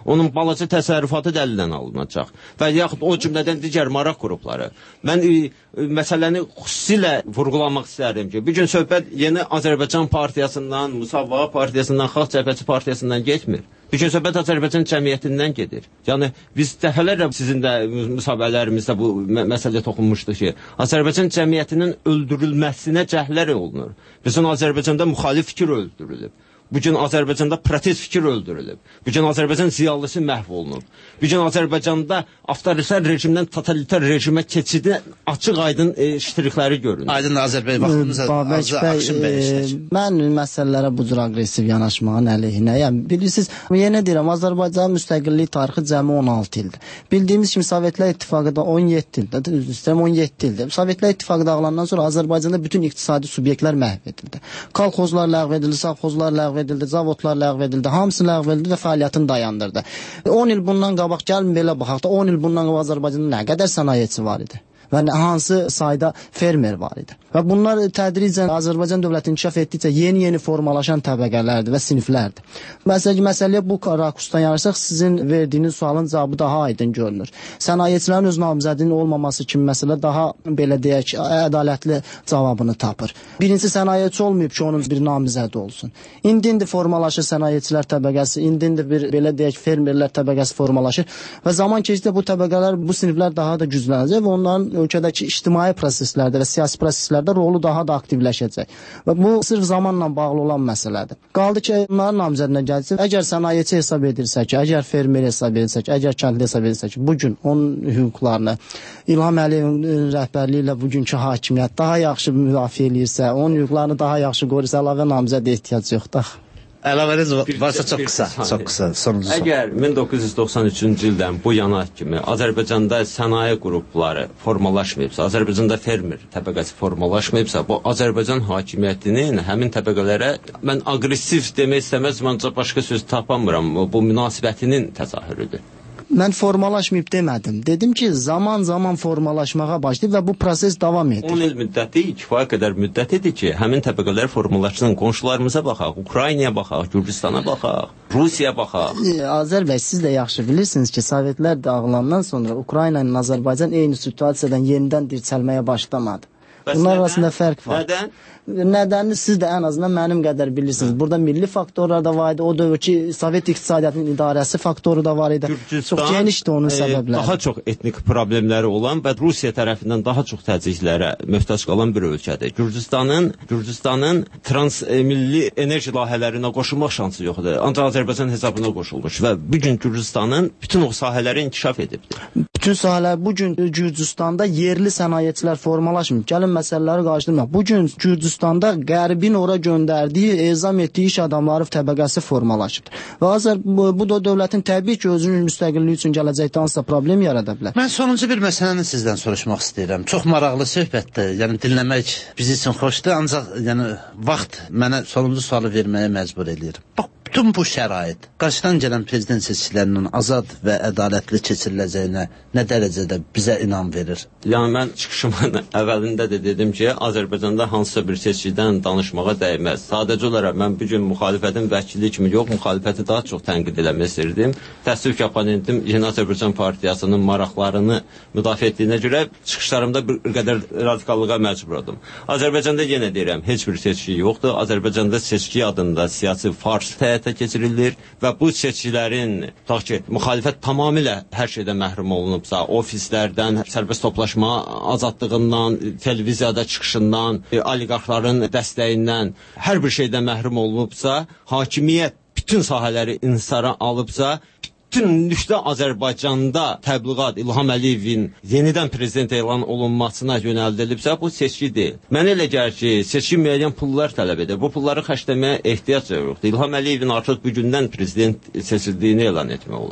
onun balaca təsərrüfatı da əldən alınacaq və yaxud o cümlədən digər maraq qrupları. Mən məsələni xüsusilə vurğulamaq istərdim ki, bir gün söhbət yeni Azərbaycan partiyasından, Müsavat partiyasından, Xalq Cəbhəsi partiyasından getmir. Bir gün söhbət Azərbaycan cəmiyyətindən gedir. Yəni, biz dəfələrlə sizin də müsahibələrimizdə bu məsələ toxunmuşdur ki, Azərbaycan cəmiyyətinin öldürülməsinə cəhlər olunur. Bizim Azərbaycanda müxalif fikir öldürülüb. Bugün Azərbaycanda protest fikir öldürülüb. Bugün Azərbaycan ziyalısı məhv olunub. Bugün Azərbaycanda avtoritar rejimdən totalitar rejimə keçidi açıq-aydın ştrixləri görünür. Aydın Azərbaycan vaxtımızda Akşin bəy işləyir. Mən məsələlərə bu cür aqressiv yanaşmağın əleyhinə. Yəni, bilirsiniz, yenə deyirəm, Azərbaycanın müstəqillik tarixi cəmi 16 ildir. Bildiyimiz kimi Sovetlər İttifaqı da 17 ildir. Üstəm 17 ildir. Sovetlər İttifaqı dağılandan sonra Azərbaycanda bütün iqtisadi subyektlər məhv edildi. Kolxozlar ləğv edildi, savxozlar ləğv edildi, zavodlar ləğv edildi, hamısı ləğv edildi və fəaliyyətini dayandırdı. 10 il bundan qabaq gəlin belə baxaq da 10 il bundan qabaq Azərbaycanda nə qədər sənayeçi var idi və hansı sayda fermer var idi. Və bunlar tədricən Azərbaycan dövləti inkişaf etdikcə yeni formalaşan təbəqələrdir və siniflərdir. Məsələyə bu rakursdan yanaşsaq, sizin verdiyiniz sualın cavabı daha aydın görünür. Sənayeçilərin öz namizədinin olmaması kimi məsələ daha, belə deyək, ədalətli cavabını tapır. Birincisi, sənayeçi olmayıb ki, onun bir namizədi olsun. İndi formalaşır sənayeçilər təbəqəsi, indi bir, belə deyək, fermerlər təbəqəsi formalaşır və zaman keçdikcə bu təbəqələr, bu siniflər daha da güclənəcək və onların ölkədəki ictimai proseslərdə və siyasi proseslərdə rolu daha da aktivləşəcək. Və bu sırf zamanla bağlı olan məsələdir. Qaldı ki, onların namizədinə gəlsin, əgər sənayeçi hesab edirsə ki, əgər fermer hesab edirsə ki, əgər kəndli hesab edirsə ki, bugün onun hüquqlarını İlham Əliyevin rəhbərliyi ilə bugünkü hakimiyyət daha yaxşı müdafiə edirsə, onun hüquqlarını daha yaxşı qoruyursa, əlavə namizədə ehtiyac yoxdur. Əlavəniz varsa çox qısa, sonuncu son. Əgər 1993-cü ildən bu yana kimi Azərbaycanda sənaye qrupları formalaşmayıbsa, Azərbaycanda fermer təbəqəsi formalaşmayıbsa, bu Azərbaycan hakimiyyətinin həmin təbəqələrə, mən aqressiv demək istəməz, məncə başqa söz tapamıram, bu münasibətinin təzahürüdür. Mən formalaşmayıb demədim. Dedim ki, zaman formalaşmağa başlayıb və bu proses davam edir. 10 il müddəti, kifayət qədər müddət idi ki, həmin təbəqələr formalaşsın. Qonşularımıza baxaq, Ukraynaya baxaq, Gürcistana baxaq, Rusiyaya baxaq. Azər bəy, siz də yaxşı bilirsiniz ki, Sovetlər dağılandan sonra Ukrayna ilə Azərbaycan eyni situasiyadan yenidən dirçəlməyə başlamadı. Bunlar arasında fərq var. Nədən? Nədənini siz də ən azından mənim qədər bilirsiniz. Burada milli faktorlar da var idi. O dövrki Sovet iqtisadiyyatının idarəsi faktoru da var idi. Çox genişdir onun səbəbləri. Daha çox etnik problemləri olan və Rusiya tərəfindən daha çox təzyiqlərə möhtac qalan bir ölkədir. Gürcüstanın transmilli enerji layihələrinə qoşulmaq şansı yoxdur. Ancaq Azərbaycan hesabına qoşulmuş və bugün Gürcüstanın bütün o sahələri inkişaf edibdir. Bütün sahələr bugün Gürcüstanda yerli sənayeçilər formalaşmır. Gəlin məsələləri qarşılamaq. Bugün Gürcüstanda Qərbin ora göndərdiyi, ezam etdiyi iş adamları təbəqəsi formalaşıbdır. Və bu da dövlətin təbii ki, özünün müstəqilliyi üçün gələcəkdə hansısa problem yarada bilər. Mən sonuncu bir məsələni sizdən soruşmaq istəyirəm. Çox maraqlı söhbətdir. Yəni dinləmək biz üçün xoşdur, ancaq yəni vaxt mənə sonuncu sualı verməyə məcbur eləyir. Bax, bütün bu şərait qarşıdan gələn prezident seçkilərinin azad və ədalətli keçiriləcəyinə nə dərəcədə bizə inam verir? Yəni mən çıxışımın əvvəlində də dedim ki, Azərbaycanda hansısa bir seçkidən danışmağa dəyməz. Sadəcə olaraq mən bu gün müxalifətin vəkili kimi yox, müxalifəti daha çox tənqid eləmək istirdim. Təəssüf ki, oponentim Yeni Azərbaycan Partiyasının maraqlarını müdafiə etdiyinə görə çıxışlarımda bir qədər radikallığa məcbur oldum. Azərbaycanda yenə deyirəm, heç bir seçki yoxdur. Azərbaycanda seçki adında siyasi fars həyata keçirilir və bu seçkilərin, tutaq ki, müxalifət tamamilə hər şeydən məhrum olunubsa, ofislərdən, sərbəst toplaşma azadlığından, televiziyada çıxışından, oliqarxların dəstəyindən, hər bir şeydən məhrum olunubsa, hakimiyyət bütün sahələri insara alıbsa, bütünlükdə Azərbaycanda təbliğat İlham Əliyevin yenidən prezident elan olunmasına yönəldilibsə, bu seçki deyil. Mənə elə gəlir ki, seçki müəyyən pullar tələb edir. Bu pulları xərcləməyə ehtiyac yoxdur. İlham Əliyevin artıq bugündən prezident seçildiyini elan etmək olar.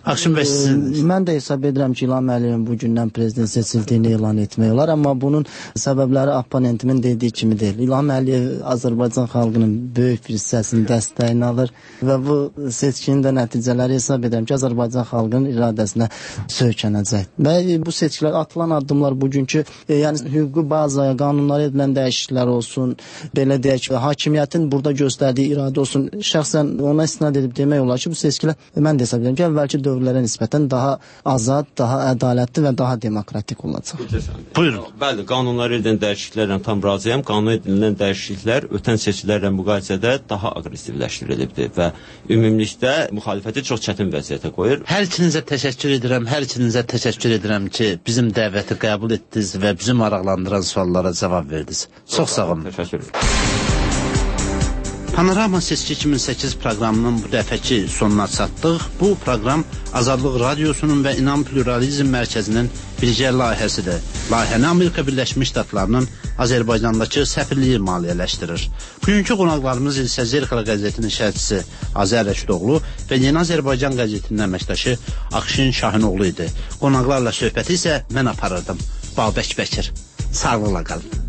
Akşin bəy sizin... Mən də hesab edirəm ki, İlham Əliyevin bu gündən prezident seçildiyini elan etmək olar, amma bunun səbəbləri opponentimin dediyi kimi deyil. İlham Əliyev Azərbaycan xalqının böyük bir hissəsinin dəstəyini alır və bu seçkinin də nəticələri hesab edirəm ki, Azərbaycan xalqının iradəsinə söykənəcək. Və bu seçkilər atılan addımlar bugünkü, yəni hüquqi bazaya, qanunlara edilən dəyişikliklər olsun, belə deyək, hakimiyyətin burada göstərdiyi iradə olsun. Şəxsən ona istinad edib demək olar ki, bu seçkilər mən də hesab edirəm ki, əvvəlki dövrlərə nisbətən daha azad, daha ədalətli və daha demokratik olacaq. Buyurun. Bəli, qanunlara edilən dəyişikliklərlə tam razıyam. Qanuna edilən dəyişikliklər ötən seçkilərlə müqayisədə daha aqressivləşdirilibdir və ümumilikdə müxalifəti çox çətin vəziyyətə qoyur. Hər ikinizə təşəkkür edirəm ki, bizim dəvəti qəbul etdiniz və bizi maraqlandıran suallara cavab verdiniz. Çox sağ olun. Təşəkkür ederim. Panorama Seçki 2008 proqramının bu dəfəki sonuna çatdıq. Bu proqram Azadlıq Radiosunun və İnam Pluralizm Mərkəzinin birgə layihəsidir. Layihəni Amerika Birləşmiş Ştatlarının Azərbaycandakı səfirliyi maliyyələşdirir. Bugünkü qonaqlarımız isə Zerkala qəzetinin şərhçisi Azər Rəşidoğlu və Yeni Azərbaycan qəzetinin əməkdaşı Akşin Şahinoğlu idi. Qonaqlarla söhbəti isə mən aparırdım. Babək Bəkir. Sağlıqla qalın.